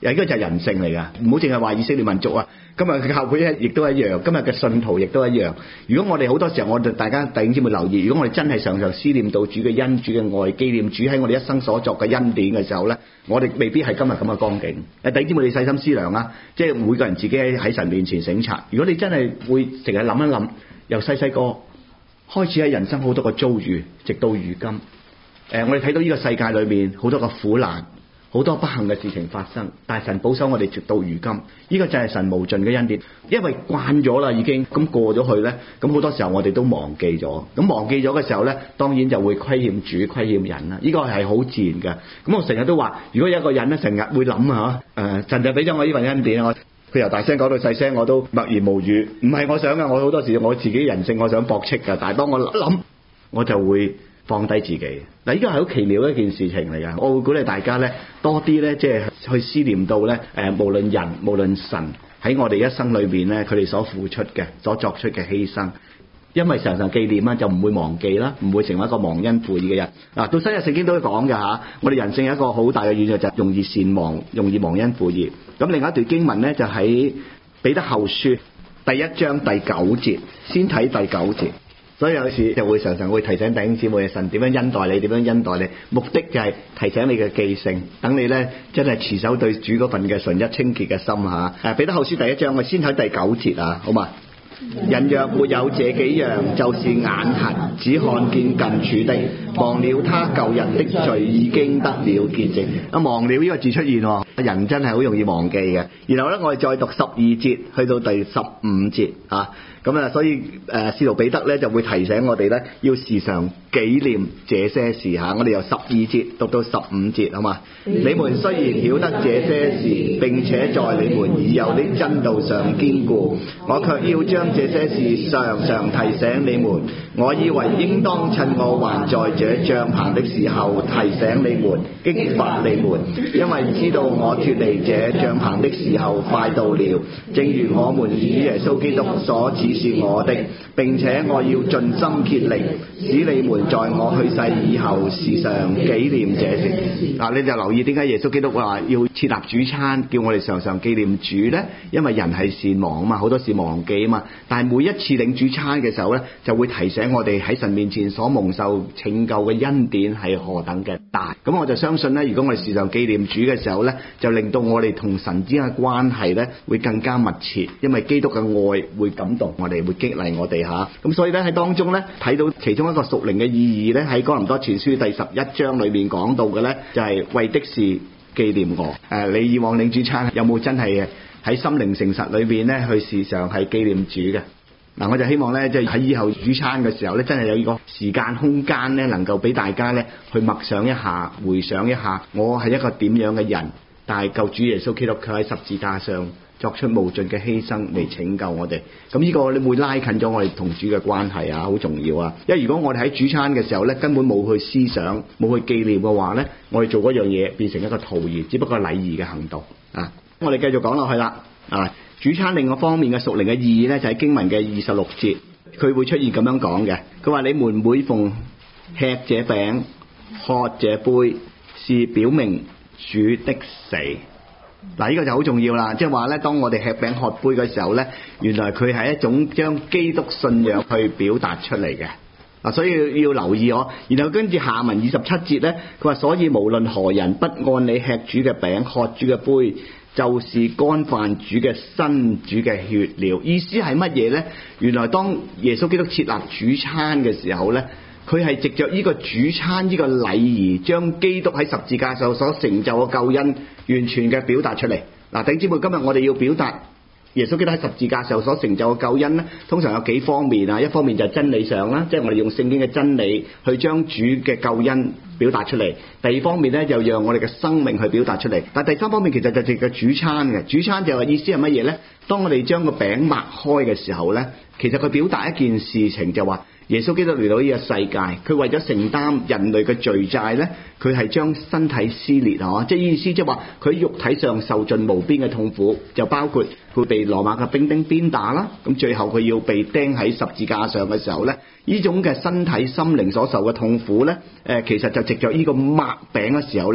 呢個就係人性嚟㗎，唔好淨係話以色列民族啊，今日嘅教會亦都一樣，今日嘅信徒亦都一樣。如果我哋好多時候，我哋大家弟兄姊妹留意，如果我哋真係常常思念到主嘅恩、主嘅愛，紀念主喺我哋一生所作嘅恩典嘅時候咧，我哋未必係今日咁嘅光景。弟兄姊妹，你細心思量啊，即係每個人自己喺神面前省察。如果你真係會成日諗一諗，由細個開始喺人生好多個遭遇，直到如今，我哋睇到呢個世界裏面好多個苦難，好多不幸嘅事情發生，但係神保守我哋直到如今，呢個就係神無盡嘅恩典。因為慣咗啦，已經咁過咗去咧，咁好多時候我哋都忘記咗。咁忘記咗嘅時候咧，當然就會虧欠主、虧欠人啦。呢個係好自然嘅。咁我成日都話，如果有一個人咧，成日會諗啊，神就俾咗我呢份恩典，佢由大聲講到細聲，我都默然無語。唔係我想嘅，我好多時我自己人性，我想駁斥㗎。但係當我諗，我就會放低自己。嗱，呢個係好奇妙嘅一件事情嚟㗎。我會鼓勵大家咧，多啲咧，即係去思念到咧，無論人無論神喺我哋一生裏邊咧，佢哋所付出嘅、所作出嘅犧牲。因為常常紀念啊，就唔會忘記啦，唔會成為一個忘恩負義嘅人。嗱，到新約聖經都講㗎嚇，我哋人性有一個好大嘅軟弱，就係容易善忘，容易忘恩負義。咁另外一段經文咧，就喺彼得後書第1章第9節，先睇第9節。所以有時就會常常會提醒弟兄姊妹，神點樣恩待你，點樣恩待你，目的就係提醒你嘅記性，等你咧真係持守對主嗰份嘅純一清潔嘅心嚇。彼得後書第1章，我先睇第9節啊，好嘛？人若沒有這幾樣，就是眼瞎，只看見近處的，忘了他舊人的罪已經得了潔淨。忘了呢個字出現喎，人真係好容易忘記嘅。然後咧，我哋再讀12節去到第15節啊。咁啊，所以使徒彼得咧就會提醒我哋咧，要時常紀念這些事嚇。我哋由12節讀到15節，好嘛？你們雖然曉得這些事，並且在你們已有的真道上堅固，我卻要將這些事常常提醒你們。我以為應當趁我還在這帳棚的時候提醒你們，激發你們，因為知道我脫離這帳棚的時候快到了。正如我們主耶穌基督所指示我的，並且我要盡心竭力，使你們在我去世以後時常紀念這事。嗱，你就留意點解耶穌基督話要設立主餐，叫我哋常常紀念主呢？因為人係善忘啊嘛，好多時忘記啊嘛。但係每一次領主餐嘅時候呢，就會提醒我哋喺神面前所蒙受拯救嘅恩典係何等嘅大。咁我就相信呢，如果我哋時常紀念主嘅時候呢，就令到我哋同神之間嘅關係呢會更加密切，因為基督嘅愛會感動我哋，會激勵我哋嚇。咁所以咧喺當中咧睇到其中一個屬靈嘅意義咧，喺哥林多前書第11章裏面講到嘅咧，就係為的是紀念我。你以往領主餐有冇真係喺心靈誠實裏邊咧去時常係紀念主嘅？嗱，我就希望咧即係喺以後主餐嘅時候咧，真係有呢個時間空間咧，能夠俾大家咧去默想一下、回想一下，我係一個點樣嘅人，但係救主耶穌基督佢喺十字架上作出無盡嘅犧牲嚟拯救我哋。咁呢個你會拉近咗我哋同主嘅關係啊，好重要啊！因為如果我哋喺主餐嘅時候咧，根本冇去思想、冇去紀念嘅話咧，我哋做嗰樣嘢變成一個徒然，只不過禮儀嘅行動啊！我哋繼續講落去啦啊！主餐另一方面嘅屬靈嘅意義咧，就喺經文嘅26節，佢會出現咁樣講嘅。佢話：你們每逢吃這餅、喝這杯，是表明主的死。嗱，呢個就好重要啦，即係話咧，當我哋吃餅喝杯嘅時候咧，原來佢係一種將基督信仰去表達出嚟嘅。嗱，所以要留意我。然後跟住下文27節咧，佢話：所以無論何人不按你吃主嘅餅、喝主嘅杯，就是干犯主嘅身、主嘅血了。意思係乜嘢呢？原來當耶穌基督設立主餐嘅時候呢，佢係藉着呢個主餐呢個禮儀，將基督喺十字架上所成就嘅救恩完全嘅表達出嚟。嗱，弟兄姊妹，今日我哋要表達耶穌基督喺十字架上所成就嘅救恩呢，通常有幾方面啊。一方面就係真理上啦，即係我哋用聖經嘅真理去將主嘅救恩表達出嚟。第二方面咧，就讓我哋嘅生命去表達出嚟。但第三方面其實就係個主餐嘅。主餐就係意思係乜嘢咧？當我哋將個餅擘開嘅時候咧，其實佢表達一件事情，就話耶穌基督嚟到呢個世界，佢為咗承擔人類嘅罪債咧，佢係將身體撕裂啊！即係意思即係話佢肉體上受盡無邊嘅痛苦，就包括佢被羅馬嘅兵丁鞭打啦。咁最後佢要被釘喺十字架上嘅時候咧，呢種嘅身體心靈所受嘅痛苦咧，其實就藉著呢個擘餅嘅時候咧，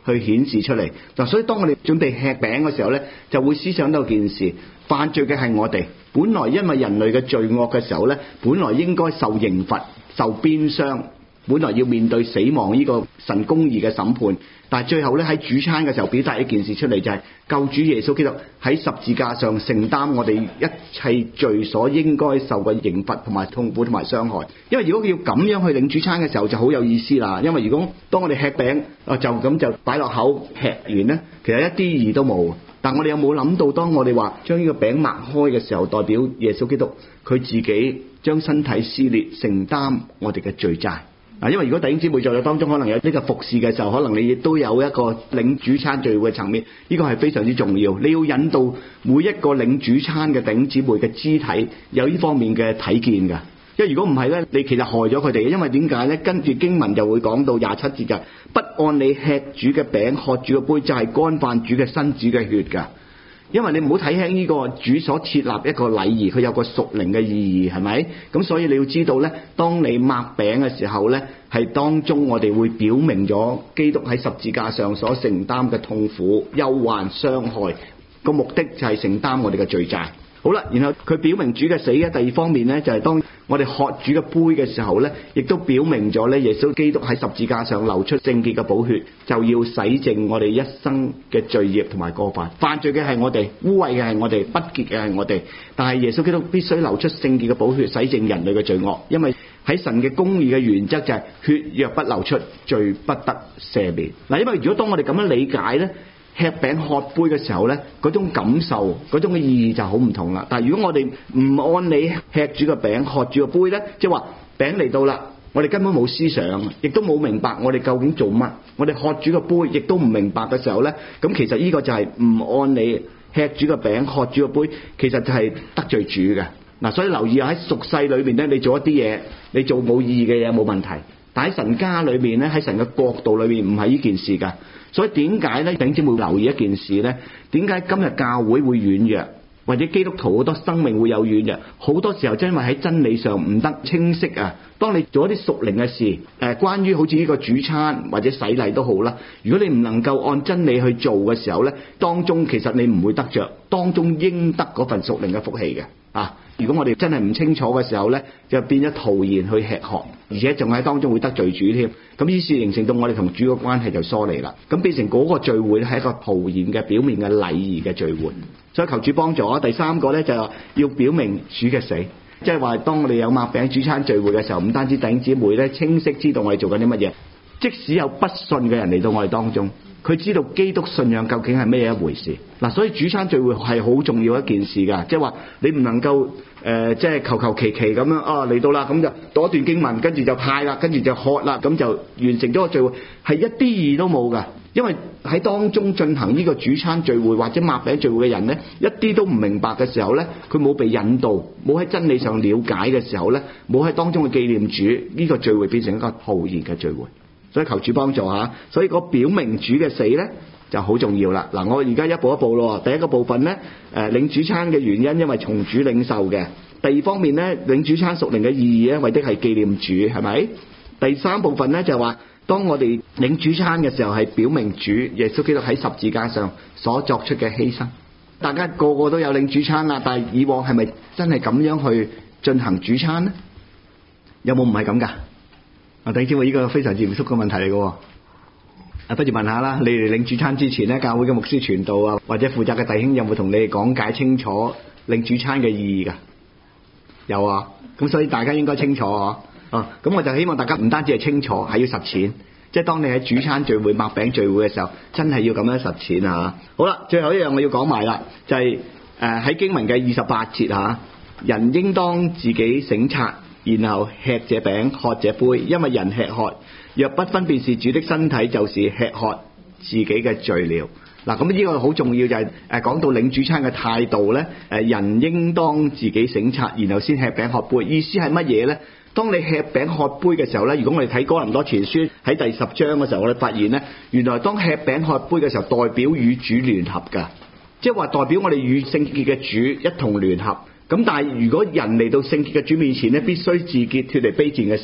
去顯示出嚟。嗱，所以當我哋準備吃餅嘅時候咧，就會思想到件事，犯罪嘅係我哋。本來因為人類嘅罪惡嘅時候咧，本來應該受刑罰、受鞭傷，本來要面對死亡呢個神公義嘅審判。但係最後咧，喺主餐嘅時候表達一件事出嚟，就係救主耶穌基督喺十字架上承擔我哋一切罪所應該受嘅刑罰同埋痛苦同埋傷害。因為如果要咁樣去領主餐嘅時候就好有意思啦。因為如果當我哋吃餅就咁就擺落口吃完呢，其實一啲意義都冇。但我哋有冇諗到，當我哋話將呢個餅擘開嘅時候，代表耶穌基督佢自己將身體撕裂，承擔我哋嘅罪債。因為如果弟兄姊妹在座當中可能有呢個服侍嘅時候，可能你亦都有一個領主餐聚會嘅層面，呢個係非常之重要。你要引導每一個領主餐嘅弟兄姊妹嘅肢體有呢方面嘅體見㗎。因為如果唔係咧，你其實害咗佢哋。因為點解咧？跟住經文就會講到27節㗎，不按你吃主嘅餅喝主嘅杯，就係干犯主嘅身主嘅血㗎。因為你唔好睇輕呢個主所設立一個禮儀，佢有個屬靈嘅意義，係咪？咁所以你要知道咧，當你擘餅嘅時候咧，係當中我哋會表明咗基督喺十字架上所承擔嘅痛苦、憂患、傷害，個目的就係承擔我哋嘅罪債。好啦，然後佢表明主嘅死嘅第二方面咧，就係當我哋喝主嘅杯嘅時候咧，亦都表明咗咧耶穌基督喺十字架上流出聖潔嘅寶血，就要洗淨我哋一生嘅罪孽同埋過犯。犯罪嘅係我哋，污穢嘅係我哋，不潔嘅係我哋。但係耶穌基督必須流出聖潔嘅寶血，洗淨人類嘅罪惡。因為喺神嘅公義嘅原則就係血若不流出，罪不得赦免。嗱，因為如果當我哋咁樣理解咧，吃餅喝杯嘅時候呢，嗰種感受、嗰種嘅意義就好唔同啦。但係如果我哋唔按你吃主嘅餅、喝主嘅杯呢，即係話餅嚟到啦，我哋根本冇思想，亦都冇明白我哋究竟做乜。我哋喝主嘅杯，亦都唔明白嘅時候呢，咁其實呢個就係唔按你吃主嘅餅、喝主嘅杯，其實就係得罪主嘅。嗱，所以留意喺俗世裏面呢，你做一啲嘢，你做冇意義嘅嘢冇問題。但喺神家裏面呢，喺神嘅國度裏面唔係呢件事㗎。所以點解咧？弟兄姊妹留意一件事咧？點解今日教會會軟弱，或者基督徒好多生命會有軟弱？好多時候真係因為喺真理上唔得清晰啊！當你做一啲屬靈嘅事，關於好似呢個主餐或者洗禮都好啦，如果你唔能夠按真理去做嘅時候咧，當中其實你唔會得着當中應得嗰份屬靈嘅福氣嘅啊！如果我哋真係唔清楚嘅時候咧，就變咗徒然去吃喝，而且仲喺當中會得罪主添。咁於是形成到我哋同主嘅關係就疏離啦。咁變成嗰個聚會係一個徒然嘅表面嘅禮儀嘅聚會。所以求主幫助。第三個咧就係要表明主嘅死，即係話當我哋有擘餅主餐聚會嘅時候，唔單止弟兄姊妹咧清晰知道我哋做緊啲乜嘢，即使有不信嘅人嚟到我哋當中，佢知道基督信仰究竟係咩一回事。嗱，所以主餐聚會係好重要一件事㗎，即係話你唔能夠即係求其咁樣啊嚟到啦，咁就讀一段經文，跟住就派啦，跟住就喝啦，咁就完成咗個聚會，係一啲意義都冇㗎。因為喺當中進行呢個主餐聚會或者擘餅聚會嘅人呢，一啲都唔明白嘅時候呢，佢冇被引導，冇喺真理上了解嘅時候呢，冇喺當中去紀念主，呢個聚會變成一個徒然嘅聚會。所以求主幫助下，所以個表明主嘅死呢就好重要啦。嗱，我而家一步一步咯。第一個部分呢，領主餐嘅原因，因為從主領受嘅；第二方面呢，領主餐屬靈嘅意義呢，為的係紀念主，係咪？第三部分呢，就係話，當我哋領主餐嘅時候，係表明主耶穌基督喺十字架上所作出嘅犧牲。大家個個都有領主餐啦，但係以往係咪真係咁樣去進行主餐呢？有冇唔係咁㗎？弟兄姊妹，呢個非常之嚴肅嘅問題嚟嘅。不如問下啦，你哋領主餐之前咧，教會嘅牧師傳道啊，或者負責嘅弟兄有冇同你哋講解清楚領主餐嘅意義㗎？有啊，咁所以大家應該清楚咁我就希望大家唔單止係清楚，係要實踐。即係當你喺主餐聚會、擘餅聚會嘅時候，真係要咁樣實踐啊！好啦，最後一樣我要講埋啦，就係喺經文嘅28節人應當自己省察，然後吃這餅喝這杯，因為人吃喝若不分辨是主的身體，就是吃喝自己嘅罪了。嗱，咁呢個好重要，就係講到領主餐嘅態度咧。人應當自己省察，然後先吃餅喝杯。意思係乜嘢咧？當你吃餅喝杯嘅時候咧，如果我哋睇哥林多前書喺第10章嘅時候，我哋發現咧，原來當吃餅喝杯嘅時候，代表與主聯合㗎，即係話代表我哋與聖潔嘅主一同聯合。咁但係如果人嚟到聖潔嘅主面前咧，必須自潔，脫離卑賤嘅事。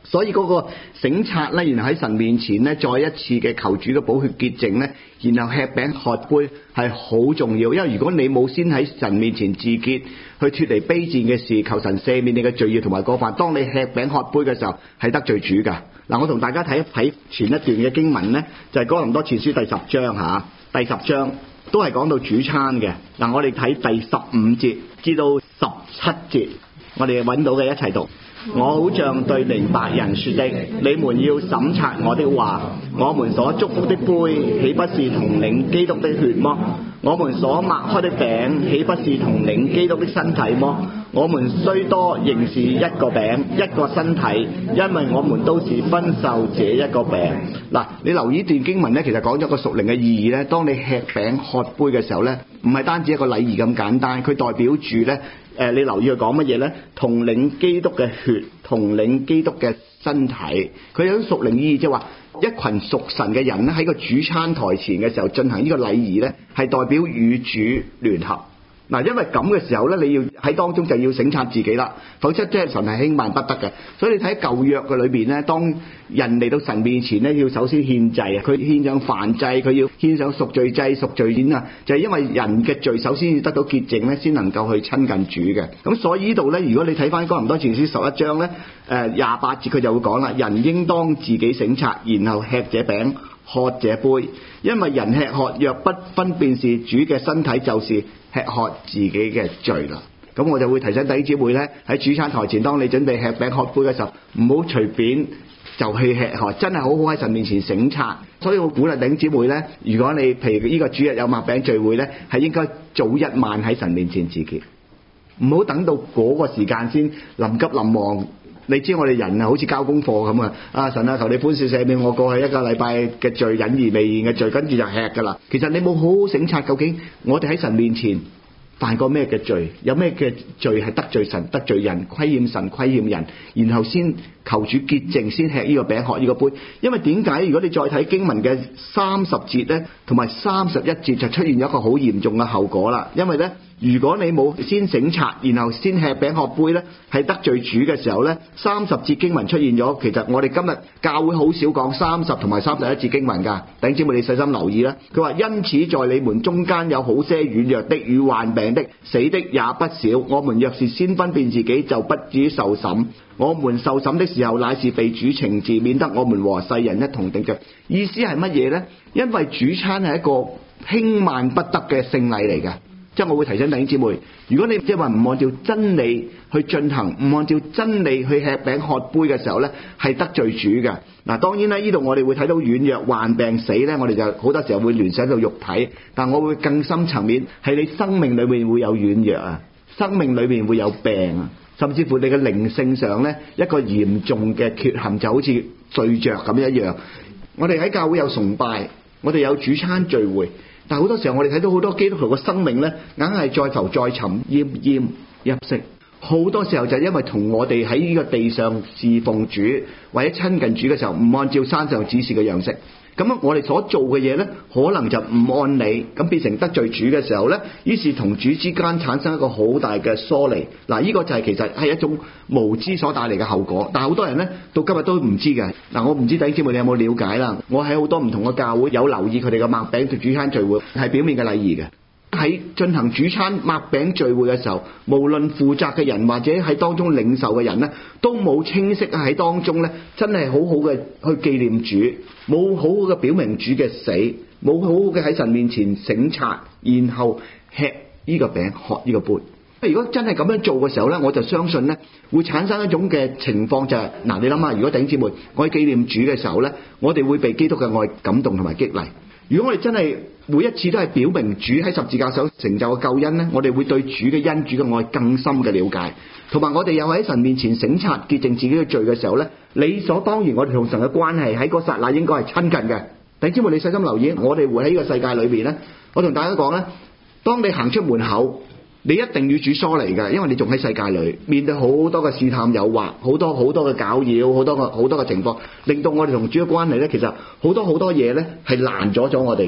所以嗰個省察咧，然後喺神面前咧，再一次嘅求主嘅寶血潔淨咧，然後吃餅喝杯係好重要，因為如果你冇先喺神面前自潔，去脫離卑賤嘅事，求神赦免你嘅罪孽同埋過犯，當你吃餅喝杯嘅時候係得罪主㗎。嗱，我同大家睇一睇前一段嘅經文咧，就係哥林多前書第10章嚇，第10章都係講到主餐嘅。嗱，我哋睇第15節至到17節，我哋揾到嘅一齊讀。我好像對明白人說的，你們要審察我的話，我們所祝福的杯，豈不是同領基督的血麼？我們所擘開的餅，豈不是同領基督的身體麼？我們雖多，仍是一個餅，一個身體，因為我們都是分受這一個餅。嗱，你留意段經文咧，其實講咗個屬靈嘅意義咧。當你吃餅喝杯嘅時候咧，唔係單止一個禮儀咁簡單，佢代表住咧。你留意佢講乜嘢呢？同領基督嘅血，同領基督嘅身體，佢有啲屬靈意義，即係話一群屬神嘅人咧喺個主餐台前嘅時候進行呢個禮儀呢，係代表與主聯合。嗱，因為咁嘅時候呢，你要喺當中就要省察自己啦，否則即係神係輕慢不得嘅。所以你睇舊約嘅裏邊呢，當人嚟到神面前呢，要首先獻祭啊，佢獻上燔祭，佢要獻上贖罪祭、贖罪氈啊，就係因為人嘅罪首先要得到潔淨呢，先能夠去親近主嘅。咁所以呢度呢，如果你睇翻哥林多前書11章呢，28節佢就會講啦，人應當自己省察，然後吃這餅，喝這杯，因為人吃喝若不分辨是主嘅身體，就是吃喝自己嘅罪啦。咁我就會提醒弟兄姊妹咧，喺主餐台前，當你準備吃餅喝杯嘅時候，唔好隨便就去吃喝，真係好好喺神面前省察。所以我鼓勵弟兄姊妹咧，如果你譬如呢個主日有擘餅聚會咧，係應該早一晚喺神面前自潔，唔好等到嗰個時間先臨急臨忙。你知我哋人啊，好似交功課咁啊！神啊，求你寬恕赦免我過去一個禮拜嘅罪，隱而未現嘅罪，跟住就吃噶啦。其實你冇好好省察，究竟我哋喺神面前犯過咩嘅罪，有咩嘅罪係得罪神、得罪人、虧欠神、虧欠人，然後先求主潔淨，先吃呢個餅、喝呢個杯。因為點解？如果你再睇經文嘅30節咧，同埋31節就出現咗一個好嚴重嘅後果啦。因為咧，如果你冇先省察，然後先吃餅喝杯咧，係得罪主嘅時候咧，30節經文出現咗。其實我哋今日教會好少講30同埋31節經文㗎，弟兄姊妹你細心留意啦。佢話因此在你們中間有好些軟弱的與患病的、死的也不少。我們若是先分辨自己，就不至於受審。我們受審的時候，乃是被主懲治，免得我們和世人一同定罪。意思係乜嘢呢？因為主餐係一個輕慢不得嘅聖禮嚟嘅。即係我會提醒弟兄姊妹，如果你即係話唔按照真理去進行，唔按照真理去吃餅喝杯嘅時候呢，係得罪主嘅。嗱，當然啦，呢度我哋會睇到軟弱、患病、死呢，我哋就好多時候會聯想到肉體，但我會更深層面係你生命裏面會有軟弱啊，生命裏面會有病啊，甚至乎你嘅靈性上呢，一個嚴重嘅缺陷，就好似睡着咁一樣。我哋喺教會有崇拜，我哋有主餐聚會。但好多時候我哋睇到好多基督徒嘅生命呢，硬係再浮再沉，奄奄一息。好多時候就係因為同我哋喺呢個地上侍奉主或者親近主嘅時候，唔按照山上指示嘅樣式。咁我哋所做嘅嘢呢，可能就唔按理，咁變成得罪主嘅時候呢，於是同主之間產生一個好大嘅疏離。嗱，呢個就係其實係一種無知所帶嚟嘅後果。但係好多人呢，到今日都唔知嘅。嗱，我唔知弟兄姊妹你有冇了解啦？我喺好多唔同嘅教會有留意佢哋嘅擘餅同主餐聚會係表面嘅禮儀嘅。喺進行主餐擘餅聚會嘅時候，無論負責嘅人或者喺當中領受嘅人呢，都冇清晰喺當中呢，真係好好嘅去紀念主，冇好好嘅表明主嘅死，冇好好嘅喺神面前省察，然後吃呢個餅喝呢個杯。如果真係咁樣做嘅時候呢，我就相信呢會產生一種嘅情況就係，嗱，你諗下，如果弟兄姊妹我喺紀念主嘅時候呢，我哋會被基督嘅愛感動同埋激勵。如果我哋真係每一次都係表明主喺十字架上成就嘅救恩呢，我哋會對主嘅恩、主嘅愛更深嘅了解，同埋我哋又喺神面前省察潔淨自己嘅罪嘅時候呢，理所當然我哋同神嘅關係喺嗰剎那應該係親近嘅。弟兄姊妹你細心留意，我哋活喺呢個世界裏邊呢，我同大家講呢，當你行出門口，你一定與主疏離嘅，因為你仲喺世界裏面對好多嘅試探誘惑，好多嘅攪擾，好多嘅情況，令到我哋同主嘅關係呢，其實好多嘢呢係攔咗我哋嘅。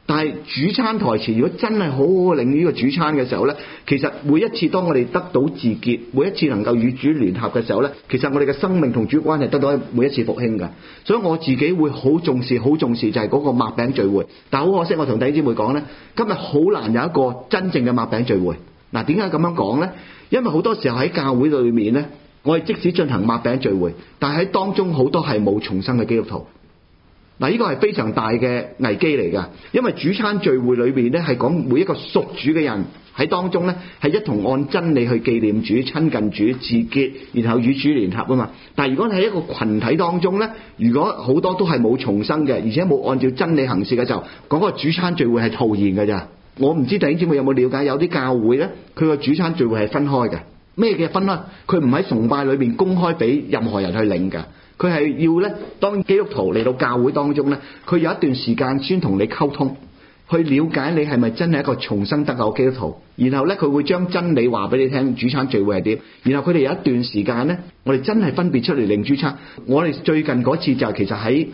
但係主餐台前，如果真係好好領呢個主餐嘅時候呢，其實每一次當我哋得到自潔，每一次能夠與主聯合嘅時候呢，其實我哋嘅生命同主關係得到每一次復興㗎。所以我自己會好重視就係嗰個擘餅聚會。但係好可惜，我同弟兄姊妹講呢，今日好難有一個真正嘅擘餅聚會。嗱，點解咁樣講呢？因為好多時候喺教會裏面呢，我哋即使進行擘餅聚會，但係喺當中好多係冇重生嘅基督徒。嗱，呢個係非常大嘅危機嚟㗎，因為主餐聚會裏面咧係講每一個屬主嘅人喺當中咧係一同按真理去紀念主、親近主、自潔，然後與主聯合啊嘛。但係如果喺一個群體當中咧，如果好多都係冇重生嘅，而且冇按照真理行事嘅時候，嗰個主餐聚會係徒然㗎咋。我唔知弟兄姊妹有冇了解，有啲教會咧，佢個主餐聚會係分開嘅。咩嘅分開？佢唔喺崇拜裏面公開俾任何人去領㗎。佢係要咧，當基督徒嚟到教會當中咧，佢有一段時間先同你溝通，去了解你係咪真係一個重生得救基督徒。然後咧，佢會將真理話俾你聽，主餐聚會係點。然後佢哋有一段時間咧，我哋真係分別出嚟領主餐。我哋最近嗰次就其實喺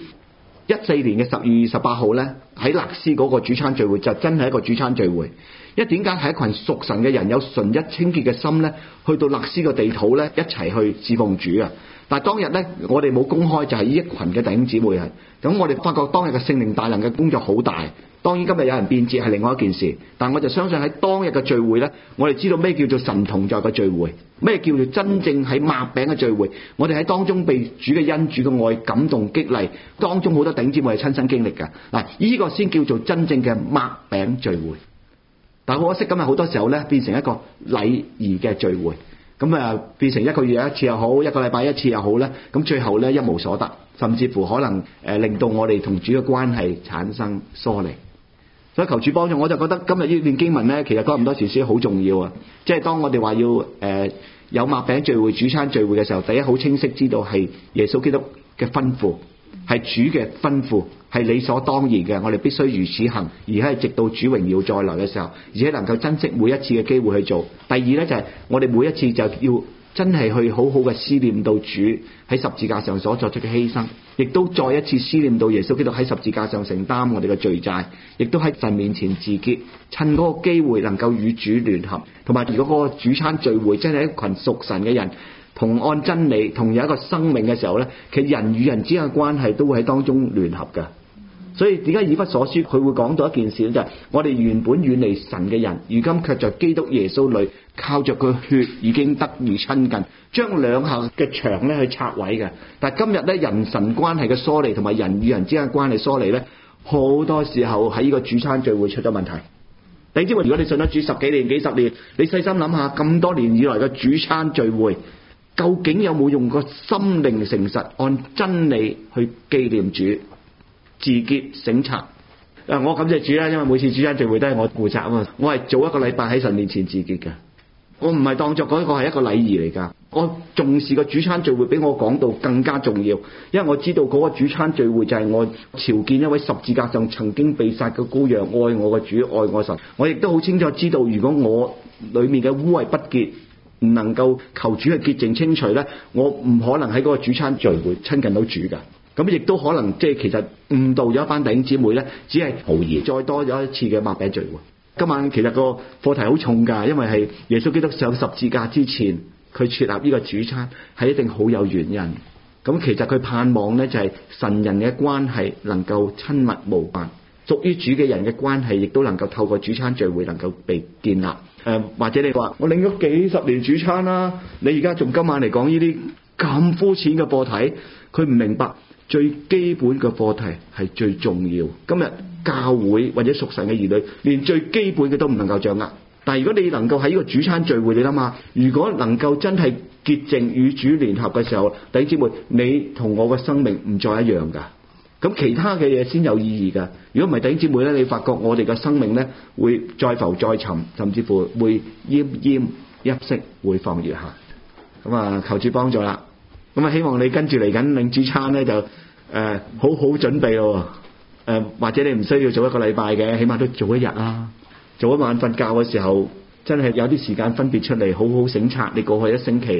14年嘅12月18號咧，喺勒斯嗰個主餐聚會就真係一個主餐聚會。因為點解係一群屬神嘅人有純一清潔嘅心咧，去到勒斯個地土咧一齊去侍奉主啊！但係當日咧，我哋冇公開，就係呢一群嘅弟兄姊妹係。咁我哋發覺當日嘅聖靈大能嘅工作好大。當然今日有人變節係另外一件事，但我就相信喺當日嘅聚會咧，我哋知道咩叫做神同在嘅聚會，咩叫做真正喺擘餅嘅聚會。我哋喺當中被主嘅恩、主嘅愛感動激勵，當中好多弟兄姊妹係親身經歷㗎。嗱，呢個先叫做真正嘅擘餅聚會。但係可惜今日好多時候咧，變成一個禮儀嘅聚會。咁啊，變成一個月一次又好，一個禮拜一次又好咧，咁最後咧一無所得，甚至乎可能令到我哋同主嘅關係產生疏離。所以求主幫助，我就覺得今日呢段經文咧，其實哥林多前書好重要啊！即係當我哋話要有擘餅聚會、主餐聚會嘅時候，第一好清晰知道係耶穌基督嘅吩咐，係主嘅吩咐，係理所當然嘅，我哋必須如此行，而係直到主榮耀再來嘅時候，而且能夠珍惜每一次嘅機會去做。第二咧就係我哋每一次就要真係去好好嘅思念到主喺十字架上所作出嘅犧牲，亦都再一次思念到耶穌基督喺十字架上承擔我哋嘅罪債，亦都喺神面前自潔，趁嗰個機會能夠與主聯合。同埋如果嗰個主餐聚會真係一群屬神嘅人同按真理同有一個生命嘅時候咧，其實人與人之間嘅關係都會喺當中聯合㗎。所以點解以弗所書佢會講到一件事，就係我哋原本遠離神嘅人，如今卻在基督耶穌裏靠着佢血已經得以親近，將兩下嘅牆咧去拆毀嘅。但係今日咧，人神關係嘅疏離同埋人與人之間嘅關係疏離咧，好多時候喺呢個主餐聚會出咗問題。你知唔知？如果你信咗主10幾年、幾十年，你細心諗下，咁多年以來嘅主餐聚會，究竟有冇用個心靈誠實按真理去紀念主？自潔省察。我感謝主啦，因為每次主餐聚會都係我負責啊嘛。我係早一個禮拜喺神面前自潔嘅，我唔係當作嗰個係一個禮儀嚟㗎。我重視個主餐聚會比我講到更加重要，因為我知道嗰個主餐聚會就係我朝見一位十字架上曾經被殺嘅羔羊，愛我嘅主，愛我神。我亦都好清楚知道，如果我裡面嘅污穢不潔唔能夠求主嘅潔淨清除咧，我唔可能喺嗰個主餐聚會親近到主㗎。咁亦都可能其實誤導咗一班弟兄姊妹咧，只係徒然再多咗一次嘅擘餅聚會。今晚其實個課題好重㗎，因為係耶穌基督上十字架之前，佢設立呢個主餐係一定好有原因。咁其實佢盼望咧就係神人嘅關係能夠親密無間，屬於主嘅人嘅關係亦都能夠透過主餐聚會能夠被建立。或者你話我領咗幾十年主餐啦，你而家仲今晚嚟講呢啲咁膚淺嘅課題，佢唔明白。最基本嘅課題係最重要。今日教會或者屬神嘅兒女，連最基本嘅都唔能夠掌握。但係如果你能夠喺呢個主餐聚會，你諗下，如果能夠真係潔淨與主聯合嘅時候，弟兄姊妹，你同我嘅生命唔再一樣㗎。咁其他嘅嘢先有意義㗎。如果唔係，弟兄姊妹咧，你發覺我哋嘅生命咧會再浮再沉，甚至乎會奄奄一息，會放月下。咁啊，求主幫助啦。咁啊，希望你跟住嚟緊領主餐咧，就好好準備咯。或者你唔需要做一個禮拜嘅，起碼都做一日啦。早一晚瞓覺嘅時候，真係有啲時間分別出嚟，好好省察你過去一星期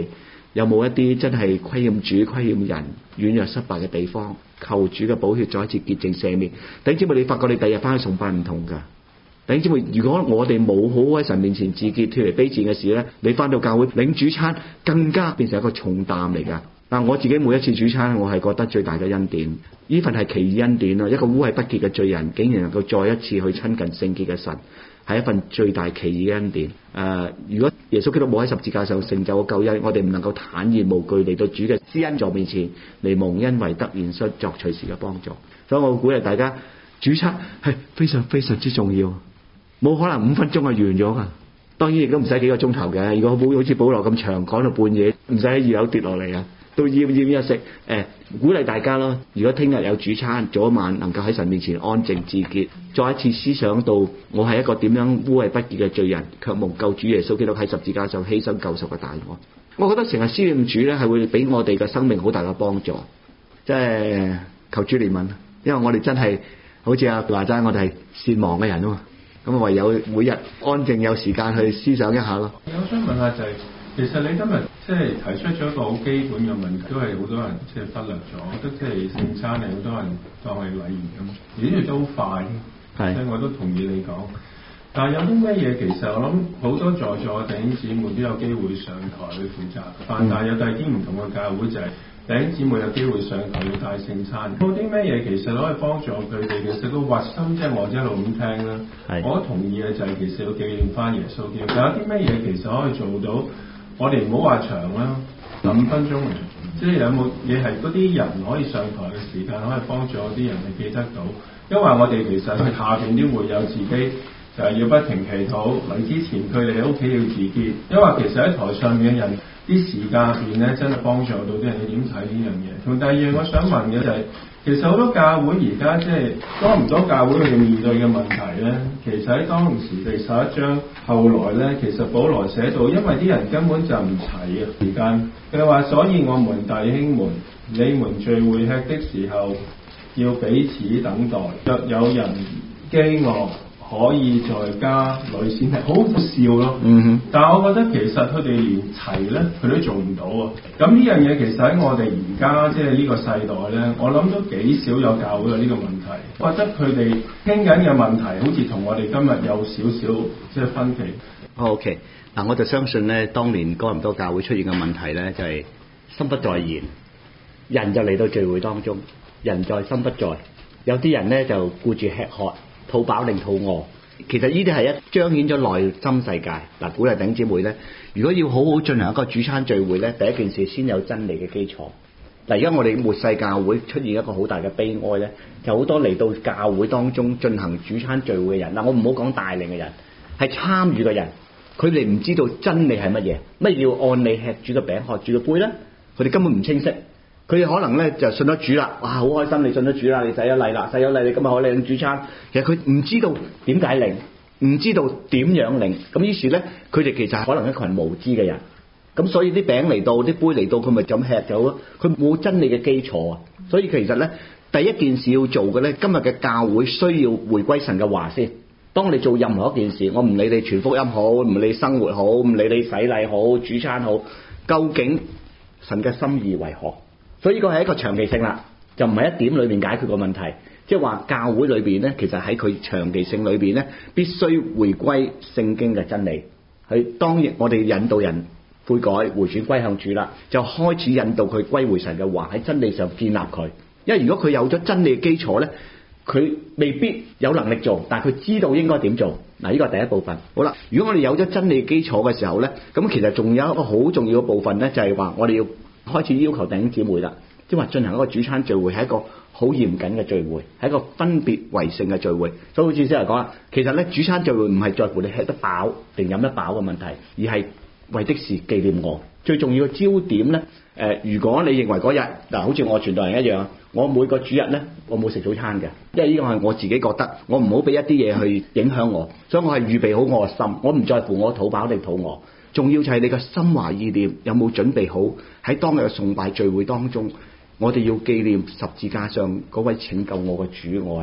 有冇一啲真係虧欠主、虧欠人、軟弱失敗嘅地方？求主嘅寶血再一次潔淨赦免。弟兄姊妹，你發覺你第日翻去崇拜唔同㗎。弟兄姊妹，如果我哋冇好喺神面前自潔脫離卑賤嘅事咧，你翻到教會領主餐更加變成一個重擔嚟㗎。但我自己每一次主餐，我係覺得最大嘅恩典，呢份係奇異恩典啊！一個污穢不潔嘅罪人，竟然能夠再一次去親近聖潔嘅神，係一份最大奇異嘅恩典。如果耶穌基督冇喺十字架上成就個救恩，我哋唔能夠坦然無懼嚟到主嘅施恩座面前嚟蒙恩惠德憐恤作隨時嘅幫助。所以我鼓勵大家，主餐係非常非常之重要，冇可能5分鐘就完咗㗎。當然亦都唔使幾個鐘頭嘅。如果好似保羅咁長講到半夜，唔使喺二樓跌落嚟啊！都要休息。鼓勵大家咯。如果聽日有主餐，早一晚能夠喺神面前安靜自潔，再一次思想到我係一個點樣污穢不潔嘅罪人，卻蒙救主耶穌基督喺十字架上犧牲救贖嘅大愛。我覺得成日思念主咧，係會俾我哋嘅生命好大嘅幫助。即係求主憐憫，因為我哋真係好似阿話齋，我哋係善忘嘅人啊嘛。咁唯有每日安靜有時間去思想一下咯。 我想問下就係，其實你今日即係提出咗一個好基本嘅問題，都係好多人即係忽略咗。我覺得即係聖餐係好多人當係禮儀咁，而呢條都好快，所以我都同意你講。但係有啲咩嘢其實我諗好多在座嘅弟兄姊妹都有機會上台去負責，但係有第二啲唔同嘅教會就係弟兄姊妹有機會上台去帶聖餐。有啲咩嘢其實可以幫助佢哋？其實個核心即係我一路咁聽啦，我都同意嘅就係其實要紀念翻耶穌基督。但有啲咩嘢其實可以做到？我哋唔好話長啦，5分鐘，即係有冇嘢係嗰啲人可以上台嘅時間可以幫助啲人去記得到？因為我哋其實去下邊啲會友自己就係要不停祈禱，嚟之前佢哋喺屋企要自潔。因為其實喺台上面嘅人啲時間入邊咧，真係幫助到啲人。你點睇呢樣嘢？同第二樣我想問嘅就係，其實好多教會而家即係多唔多教會佢哋面對嘅問題咧？其實喺當時第11章後來咧，其實保羅寫到，因為啲人根本就唔齊啊時間。佢話：所以我們弟兄們，你們聚會吃的時候，要彼此等待。若有人飢餓，可以在家裏先係好笑咯。但係我覺得其實佢哋連齊咧，佢都做唔到啊。咁呢樣嘢其實喺我哋而家即係呢個世代咧，我諗都幾少有教會有呢個問題。覺得佢哋傾緊嘅問題，好似同我哋今日有少少即係分歧。 OK， 嗱我就相信咧，當年哥林多教會出現嘅問題咧，就係心不在焉，人就嚟到聚會當中，人在心不在。有啲人咧就顧住吃喝。肚飽定肚餓，其實呢啲係一彰顯咗內心世界。嗱，鼓勵弟兄姊妹咧，如果要好好進行一個主餐聚會咧，第一件事先有真理嘅基礎。嗱，而家我哋末世教會出現一個好大嘅悲哀咧，就好多嚟到教會當中進行主餐聚會嘅人。嗱，我唔好講帶領嘅人，係參與嘅人，佢哋唔知道真理係乜嘢，乜叫按理吃主嘅餅，喝主嘅杯咧？佢哋根本唔清晰。佢哋可能咧就信咗主啦，哇！好開心，你信咗主啦，你洗咗禮啦，洗咗禮你今日可以領主餐。其實佢唔知道點解領，唔知道點樣領。咁於是咧，佢哋其實係可能一群無知嘅人。咁所以啲餅嚟到，啲杯嚟到，佢咪咁吃走咯。佢冇真理嘅基礎啊。所以其實咧，第一件事要做嘅咧，今日嘅教會需要回歸神嘅話先。當你做任何一件事，我唔理你傳福音好，唔理你生活好，唔理你洗禮好、主餐好，究竟神嘅心意為何？所以呢個係一個長期性啦，就唔係一點裏面解決個問題。即係話教會裏邊咧，其實喺佢長期性裏邊咧，必須回歸聖經嘅真理。佢當然我哋引導人悔改、回轉歸向主啦，就開始引導佢歸回神嘅話，喺真理上建立佢。因為如果佢有咗真理嘅基礎咧，佢未必有能力做，但係佢知道應該點做。嗱，呢個係第一部分。好啦，如果我哋有咗真理基礎嘅時候咧，咁其實仲有一個好重要嘅部分咧，就係話我哋要開始要求弟兄姊妹啦，即係話進行一個主餐聚會係一個好嚴謹嘅聚會，係一個分別為聖嘅聚會。所以好似先嚟講啦，其實咧主餐聚會唔係在乎你吃得飽定飲得飽嘅問題，而係為的是紀念我。最重要嘅焦點咧，如果你認為嗰日嗱，好似我傳道人一樣，我每個主日咧我冇食早餐嘅，因為呢個係我自己覺得，我唔好俾一啲嘢去影響我，所以我係預備好我嘅心，我唔在乎我肚飽定肚餓。重要就係你嘅心懷意念有冇準備好，喺當日嘅崇拜聚會當中，我哋要紀念十字架上嗰位拯救我嘅主，我嘅神。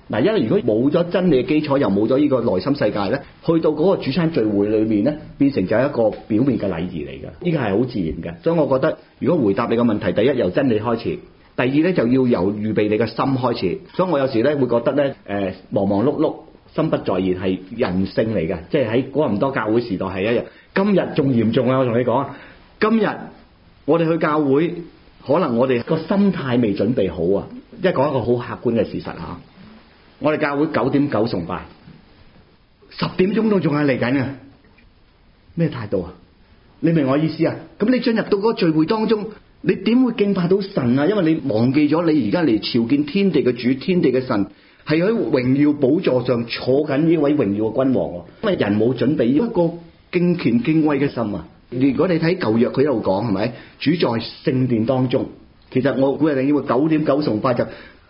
嗱，因為如果冇咗真理嘅基礎，又冇咗呢個內心世界咧，去到嗰個主餐聚會裏面咧，變成就係一個表面嘅禮儀嚟嘅，呢個係好自然嘅。所以我覺得，如果回答你個問題，第一由真理開始，第二咧就要由預備你嘅心開始。所以我有時咧會覺得咧，忙忙碌碌，心不在焉係人性嚟嘅，即係喺哥林多教會時代係一樣。今日仲嚴重啊！我同你講啊，今日我哋去教會，可能我哋個心態未準備好啊，即係講一個好客觀嘅事實嚇。我哋教會9:9崇拜，10點鐘都仲係嚟緊嘅，咩態度啊？你明我意思啊？咁你進入到嗰個聚會當中，你點會敬拜到神啊？因為你忘記咗你而家嚟朝見天地嘅主、天地嘅神，係喺榮耀寶座上坐緊呢位榮耀嘅君王。因為人冇準備一個敬虔敬畏嘅心啊！如果你睇舊約，佢一路講係咪？主在聖殿當中，其實我估計你要9:9崇拜就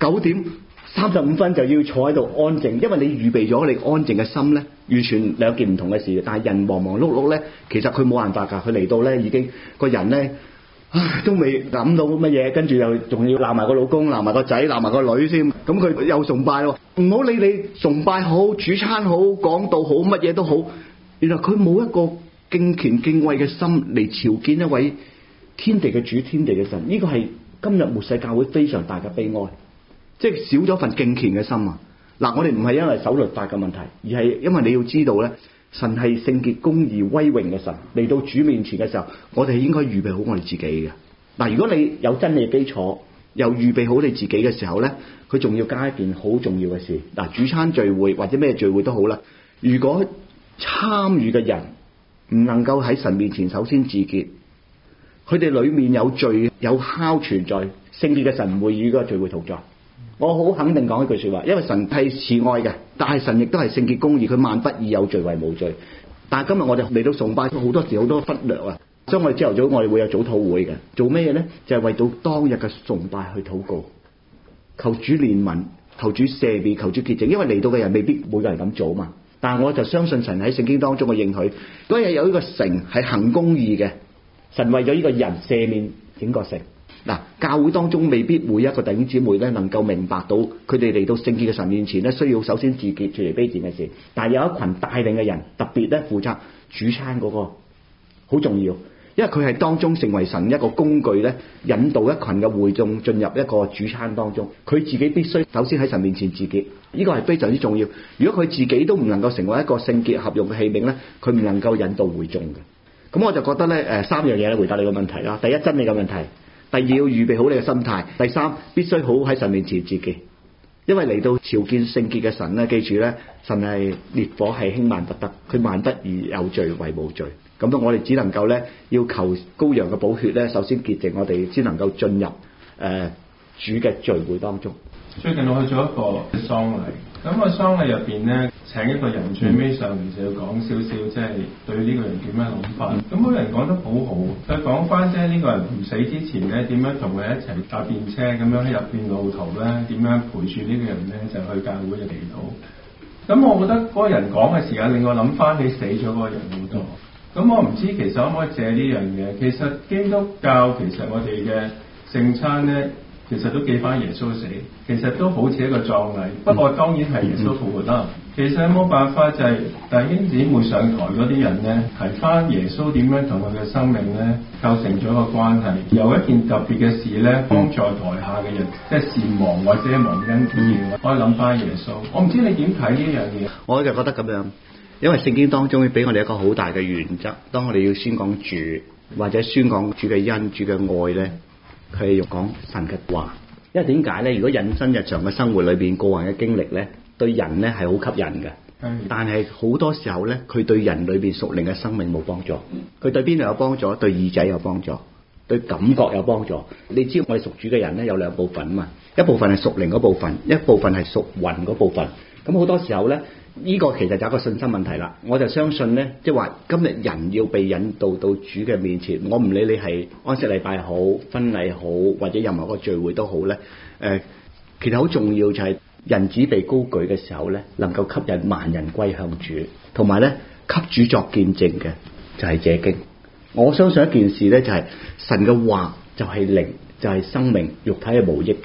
9:35就要坐喺度安靜，因為你預備咗你安靜嘅心咧，完全兩件唔同嘅事。但係人忙忙碌碌咧，其實佢冇辦法㗎，佢嚟到咧已經個人咧，都未諗到乜嘢，跟住又仲要鬧埋個老公、鬧埋個仔、鬧埋個女先，咁佢又崇拜咯。唔好理你崇拜好、主餐好、講道好、乜嘢都好，原來佢冇一個敬虔敬畏嘅心嚟朝見一位天地嘅主、天地嘅神。呢個係今日末世教會非常大嘅悲哀。即係少咗份敬虔嘅心啊！嗱，我哋唔係因為守律法嘅問題，而係因為你要知道咧，神係聖潔、公義、威榮嘅神。嚟到主面前嘅時候，我哋應該預備好我哋自己嘅。嗱，如果你有真理嘅基礎，又預備好你自己嘅時候咧，佢仲要加一件好重要嘅事。嗱，主餐聚會或者咩聚會都好啦，如果參與嘅人唔能夠喺神面前首先自潔，佢哋裏面有罪有酵存在，聖潔嘅神唔會與嗰個聚會同在。我好肯定講一句說話，因為神係慈愛嘅，但係神亦都係聖潔公義，佢萬不以有罪為無罪。但係今日我哋嚟到崇拜，好多時好多忽略啊，所以我哋朝頭早我哋會有早禱會嘅，做咩嘢咧？就係為到當日嘅崇拜去禱告，求主憐憫，求主赦免，求主潔淨。因為嚟到嘅人未必每個人咁做嘛，但係我就相信神喺聖經當中嘅應許，嗰日有呢個城係行公義嘅，神為咗呢個人赦免整個城。嗱，教會當中未必每一個弟兄姊妹咧能夠明白到佢哋嚟到聖潔嘅神面前咧，需要首先自潔、脫離卑賤嘅事。但係有一群帶領嘅人，特別咧負責主餐嗰個好重要，因為佢係當中成為神一個工具咧，引導一群嘅會眾進入一個主餐當中。佢自己必須首先喺神面前自潔，呢個係非常之重要。如果佢自己都唔能夠成為一個聖潔合用嘅器皿咧，佢唔能夠引導會眾嘅。咁我就覺得咧，三樣嘢咧回答你個問題啦。第一，真理嘅問題。第二，要預備好你嘅心態。第三，必須好喺神面前自潔，因為嚟到朝見聖潔嘅神咧，記住咧，神係烈火，係輕慢不得，佢萬不以有罪為無罪。咁我哋只能夠咧，要求羔羊嘅寶血咧，首先潔淨我哋，先能夠進入主嘅聚會當中。 最近我去咗一個喪禮，咁個喪禮入邊咧，請一個人最尾上嚟就要講少少，即係對呢個人點樣諗法。咁嗰個人講得好好，佢講翻即係呢個人唔死之前咧，點樣同佢一齊搭便車咁樣喺入邊路途咧，點樣陪住呢個人咧就去教會嘅祈禱。咁我覺得嗰個人講嘅時間令我諗翻起死咗嗰個人好多。咁我唔知其實可唔可以借呢樣嘢？其實基督教其實我哋嘅聖餐咧，其實都記翻耶穌死，其實都好似一個葬禮。不過當然係耶穌復活啦。其實有冇辦法就係弟兄姊妹上台嗰啲人咧，提翻耶穌點樣同佢嘅生命咧構成咗一個關係，有一件特別嘅事咧，幫助台下嘅人，即係善忘或者忘恩負義，可以諗翻耶穌。我唔知你點睇呢樣嘢？ 我就覺得咁樣，因為聖經當中俾我哋一個好大嘅原則，當我哋要宣講主或者宣講主嘅恩、主嘅愛咧，佢係用講神嘅話。因為點解咧？如果引申日常嘅生活裏邊個人嘅經歷咧，對人咧係好吸引嘅。但係好多時候咧，佢對人裏邊屬靈嘅生命冇幫助。佢對邊度有幫助？對耳仔有幫助，對感覺有幫助。你知道我哋屬主嘅人咧有兩部分嘛，一部分係屬靈嗰部分，一部分係屬魂嗰部分。咁好多時候咧，呢個其實就係一個信心問題啦。我就相信咧，即係話今日人要被引導到主嘅面前，我唔理你係安息禮拜好、婚禮好，或者任何一個聚會都好咧。其實好重要就係人子被高舉嘅時候咧，能夠吸引萬人歸向主，同埋咧給主作見證嘅就係這經。我相信一件事咧，就係神嘅話就係靈，就係生命，肉體係無益嘅。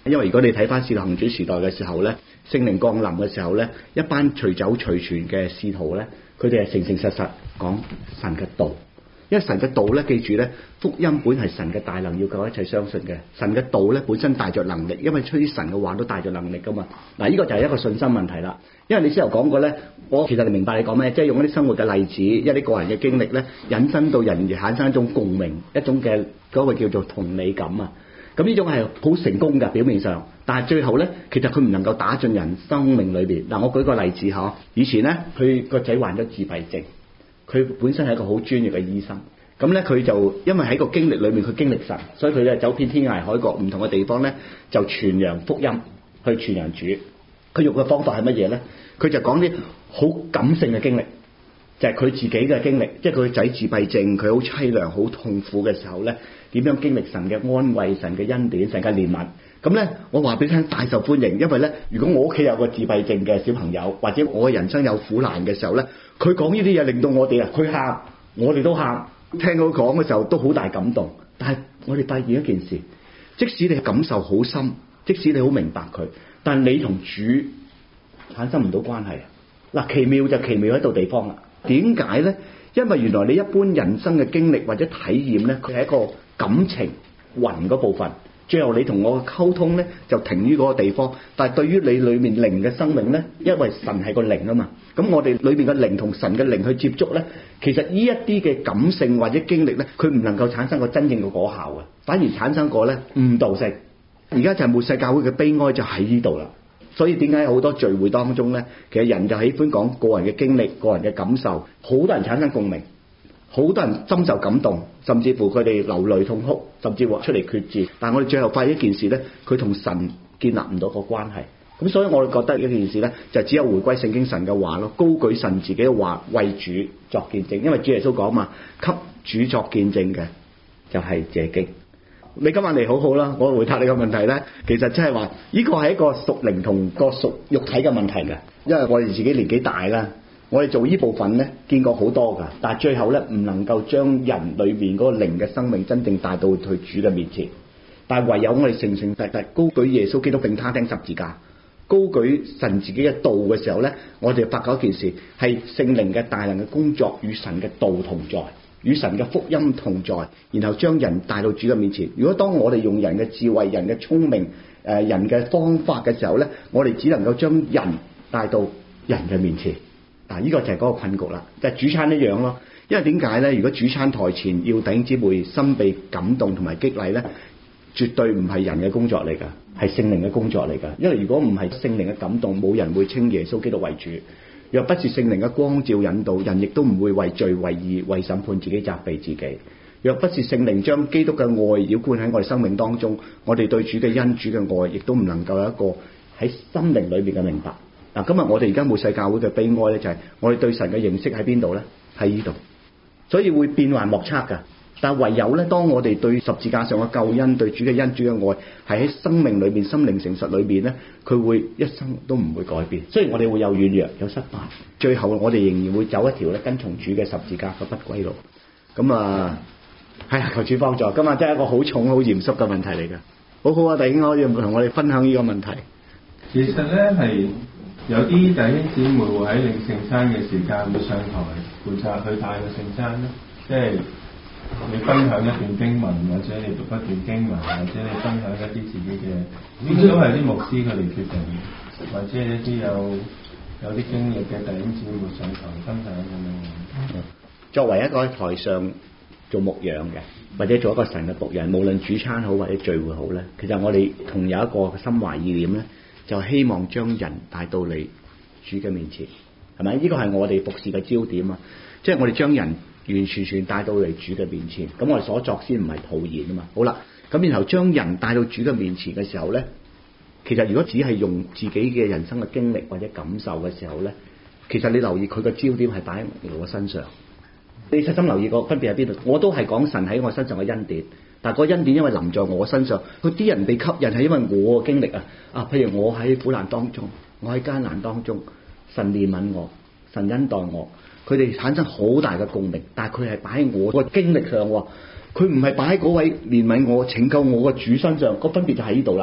因為如果你睇翻《使徒行傳》時代嘅時候咧，聖靈降臨嘅時候咧，一班隨走隨傳嘅使徒咧，佢哋係誠誠實實講神嘅道。因為神嘅道咧，記住咧，福音本係神嘅大能，要救一切相信嘅。神嘅道咧本身帶着能力，因為出於神嘅話都帶着能力噶嘛。嗱，呢個就係一個信心問題啦。因為你先頭講過咧，我其實你明白你講咩，即係用一啲生活嘅例子，一啲個人嘅經歷咧，引申到人而產生一種共鳴，一種嘅嗰個叫做同理感啊。咁呢種係好成功嘅表面上，但係最後咧，其實佢唔能夠打進人生命裏邊。嗱，我舉個例子嚇，以前咧佢個仔患咗自閉症。佢本身係一個好專業嘅醫生，咁咧佢就因為喺個經歷裏面佢經歷神，所以佢咧走遍天涯海角唔同嘅地方咧，就傳揚福音，去傳揚主。佢用嘅方法係乜嘢咧？佢就講啲好感性嘅經歷，就係佢自己嘅經歷，即係佢個仔自閉症，佢好凄涼、好痛苦嘅時候咧，點樣經歷神嘅安慰、神嘅恩典、神嘅憐憫。咁咧，我話俾你聽，大受歡迎，因為咧，如果我屋企有個自閉症嘅小朋友，或者我嘅人生有苦難嘅時候咧，佢講呢啲嘢令到我哋啊，佢喊，我哋都喊，聽佢講嘅時候都好大感動。但係我哋發現一件事，即使你感受好深，即使你好明白佢，但係你同主產生唔到關係。嗱，奇妙就奇妙喺度地方啦。點解咧？因為原來你一般人生嘅經歷或者體驗咧，佢係一個感情魂嗰部分。最後你同我嘅溝通咧，就停於嗰個地方。但係對於你裏面靈嘅生命咧，因為神係個靈啊嘛，咁我哋裏面嘅靈同神嘅靈去接觸咧，其實呢一啲嘅感性或者經歷咧，佢唔能夠產生個真正嘅果效嘅，反而產生個咧誤導性。而家就係末世教會嘅悲哀就喺呢度啦。所以點解好多聚會當中咧，其實人就喜歡講個人嘅經歷、個人嘅感受，好多人產生共鳴。好多人深受感動，甚至乎佢哋流淚痛哭，甚至乎出嚟決志。但係我哋最後發現一件事咧，佢同神建立唔到個關係。咁所以我哋覺得一件事咧，就只有回歸聖經神嘅話咯，高舉神自己嘅話，為主作見證。因為主耶穌講嘛，給主作見證嘅就係這經。你今晚嚟好好啦，我回答你個問題咧，其實即係話呢個係一個屬靈同個屬肉體嘅問題嘅，因為我哋自己年紀大啦。我哋做呢部分咧，見過好多噶，但係最後咧唔能夠將人裏面嗰個靈嘅生命真正帶到去主嘅面前。但係唯有我哋誠誠實實高舉耶穌基督並他釘十字架，高舉神自己嘅道嘅時候咧，我哋發覺一件事係聖靈嘅大能嘅工作與神嘅道同在，與神嘅福音同在，然後將人帶到主嘅面前。如果當我哋用人嘅智慧、人嘅聰明、人嘅方法嘅時候咧，我哋只能夠將人帶到人嘅面前。嗱，呢個就係嗰個困局啦，就係主餐一樣咯。因為點解咧？如果主餐台前要弟兄姊妹心被感動同埋激勵咧，絕對唔係人嘅工作嚟㗎，係聖靈嘅工作嚟㗎。因為如果唔係聖靈嘅感動，冇人會稱耶穌基督為主。若不是聖靈嘅光照引導，人亦都唔會為罪、為義、為審判自己責備自己。若不是聖靈將基督嘅愛澆灌喺我哋生命當中，我哋對主嘅恩、主嘅愛，亦都唔能夠有一個喺心靈裏面嘅明白。嗱，今日我哋而家末世教會嘅悲哀咧，就係我哋對神嘅認識喺邊度咧？喺呢度，所以會變幻莫測㗎。但係唯有咧，當我哋對十字架上嘅救恩、對主嘅恩、主嘅愛，係喺生命裏面、心靈誠實裏面咧，佢會一生都唔會改變。雖然我哋會有軟弱、有失敗，最後我哋仍然會走一條咧跟從主嘅十字架嘅不歸路。咁啊，係啊，求主幫助。今日真係一個好重、好嚴肅嘅問題嚟㗎。好好啊，弟兄可以同我哋分享呢個問題。 其實咧係。有啲弟兄姊妹會喺領聖餐嘅時間會上台負責去帶個聖餐咧，即係你分享一段經文，或者你讀一段經文，或者你分享一啲自己嘅，呢都係啲牧師佢哋決定，或者一啲有啲經歷嘅弟兄姊妹上台分享咁樣。 作為一個喺台上做牧養嘅，或者做一個神嘅僕人，無論主餐好或者聚會好咧，其實我哋同有一個心懷意念咧。就希望將人帶到你主嘅面前，係咪？呢個係我哋服侍嘅焦點啊！即係我哋將人完完全全帶到嚟主嘅面前。咁我哋所作先唔係徒然啊嘛。好啦，咁然後將人帶到主嘅面前嘅時候咧，其實如果只係用自己嘅人生嘅經歷或者感受嘅時候咧，其實你留意佢個焦點係擺喺我身上。你細心留意個分別喺邊度？我都係講神喺我身上嘅恩典。但係個恩典因為臨在我身上，佢啲人被吸引係因為我嘅經歷啊！譬如我喺苦難當中，我喺艱難當中，神憐憫我，神恩待我，佢哋產生好大嘅共鳴。但係佢係擺喺我個經歷上，佢唔係擺喺嗰位憐憫我、拯救我嘅主身上。個分別就喺呢度啦。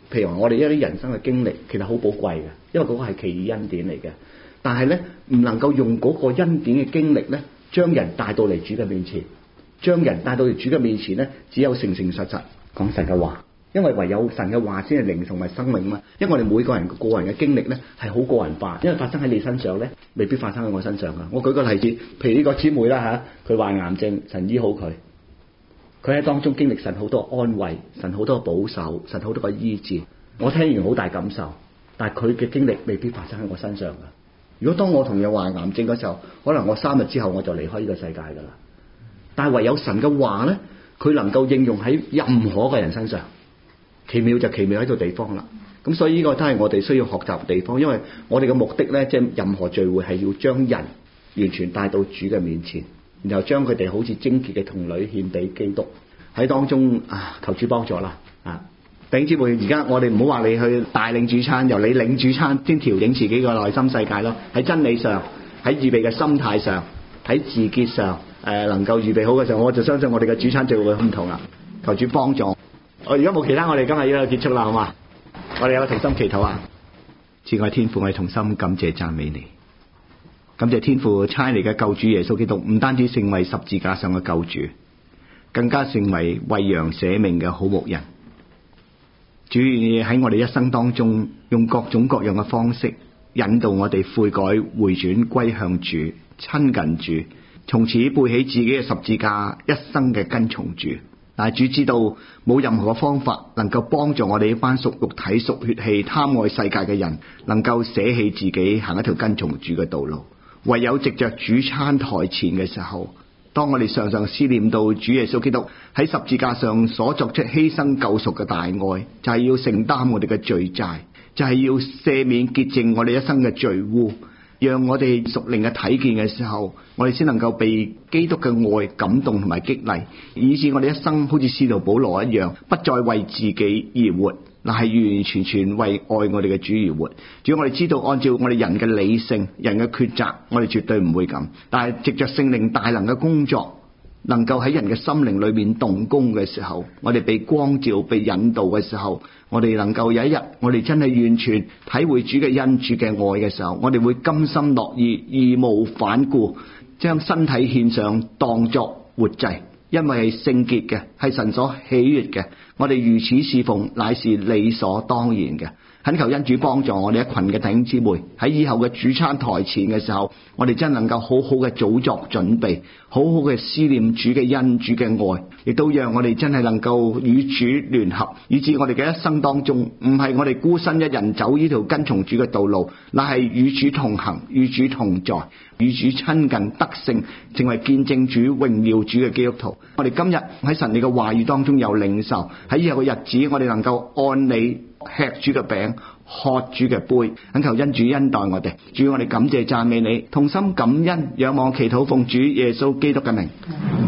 譬如話我哋一啲人生嘅經歷，其實好寶貴嘅，因為嗰個係奇異恩典嚟嘅。但係咧，唔能夠用嗰個恩典嘅經歷咧，將人帶到嚟主嘅面前，將人帶到嚟主嘅面前咧，只有誠誠實實講神嘅話，因為唯有神嘅話先係靈同埋生命嘛。因為我哋每個人個人嘅經歷咧係好個人化，因為發生喺你身上咧，未必發生喺我身上噶。我舉個例子，譬如呢個姊妹啦嚇，佢患癌症，神醫好佢，佢喺當中經歷神好多安慰，神好多保守，神好多個醫治。我聽完好大感受，但係佢嘅經歷未必發生喺我身上噶。如果當我同樣患癌症嗰時候，可能我3日之後我就離開呢個世界噶啦。但係唯有神嘅話咧，佢能夠應用喺任何嘅人身上，奇妙就奇妙喺度地方啦。咁所以呢個都係我哋需要學習嘅地方，因為我哋嘅目的咧，即係任何聚會係要將人完全帶到主嘅面前，然後將佢哋好似貞潔嘅童女獻俾基督喺當中啊，求主幫助啦啊！弟兄姊妹，而家我哋唔好話你去帶領主餐，由你領主餐先調整自己個內心世界咯。喺真理上，喺預備嘅心態上，喺自潔上，能夠預備好嘅時候，我就相信我哋嘅主餐就會唔同啦。求主幫助。我如果冇其他，我哋今日要結束啦，好嘛？我哋有個同心祈禱啊！慈愛天父，我哋同心感謝讚美你，感謝天父差嚟嘅救主耶穌基督，唔單止成為十字架上嘅救主，更加成為為羊捨命嘅好牧人。主願意喺我哋一生當中，用各種各樣嘅方式引導我哋悔改回轉歸向主，親近主，從此背起自己嘅十字架，一生嘅跟從主。但係主知道冇任何嘅方法能夠幫助我哋一班屬肉體屬血氣貪愛世界嘅人能夠捨棄自己行一條跟從主嘅道路，唯有藉着主餐台前嘅時候，當我哋常常思念到主耶穌基督喺十字架上所作出犧牲救贖嘅大愛，就係要承擔我哋嘅罪債，就係要赦免潔淨我哋一生嘅罪污，讓我哋屬靈嘅睇見嘅時候，我哋先能夠被基督嘅愛感動同埋激勵，以致我哋一生好似使徒保羅一樣，不再為自己而活，那係完完全全為愛我哋嘅主而活。只要我哋知道按照我哋人嘅理性、人嘅抉擇，我哋絕對唔會咁。但係藉着聖靈大能嘅工作，能夠喺人嘅心靈裏面動工嘅時候，我哋被光照、被引導嘅時候，我哋能夠有一日，我哋真係完全體會主嘅恩、主嘅愛嘅時候，我哋會甘心樂意、義無反顧，將身體獻上當作活祭，因為係聖潔嘅，係神所喜悅嘅。我哋如此侍奉，乃是理所當然嘅。懇求恩主幫助我哋一群嘅弟兄姊妹喺以後嘅主餐台前嘅時候，我哋真能夠好好嘅早作準備，好好嘅思念主嘅恩、主嘅愛，亦都讓我哋真係能夠與主聯合，以致我哋嘅一生當中唔係我哋孤身一人走呢條跟從主嘅道路，乃係與主同行、與主同在、與主親近得勝，成為見證主榮耀主嘅基督徒。我哋今日喺神你嘅話語當中有領受，喺以後嘅日子我哋能夠按你吃主嘅餅，喝主嘅杯，懇求恩主恩待我哋。主，我哋感謝讚美你，同心感恩，仰望祈禱奉主耶穌基督嘅名。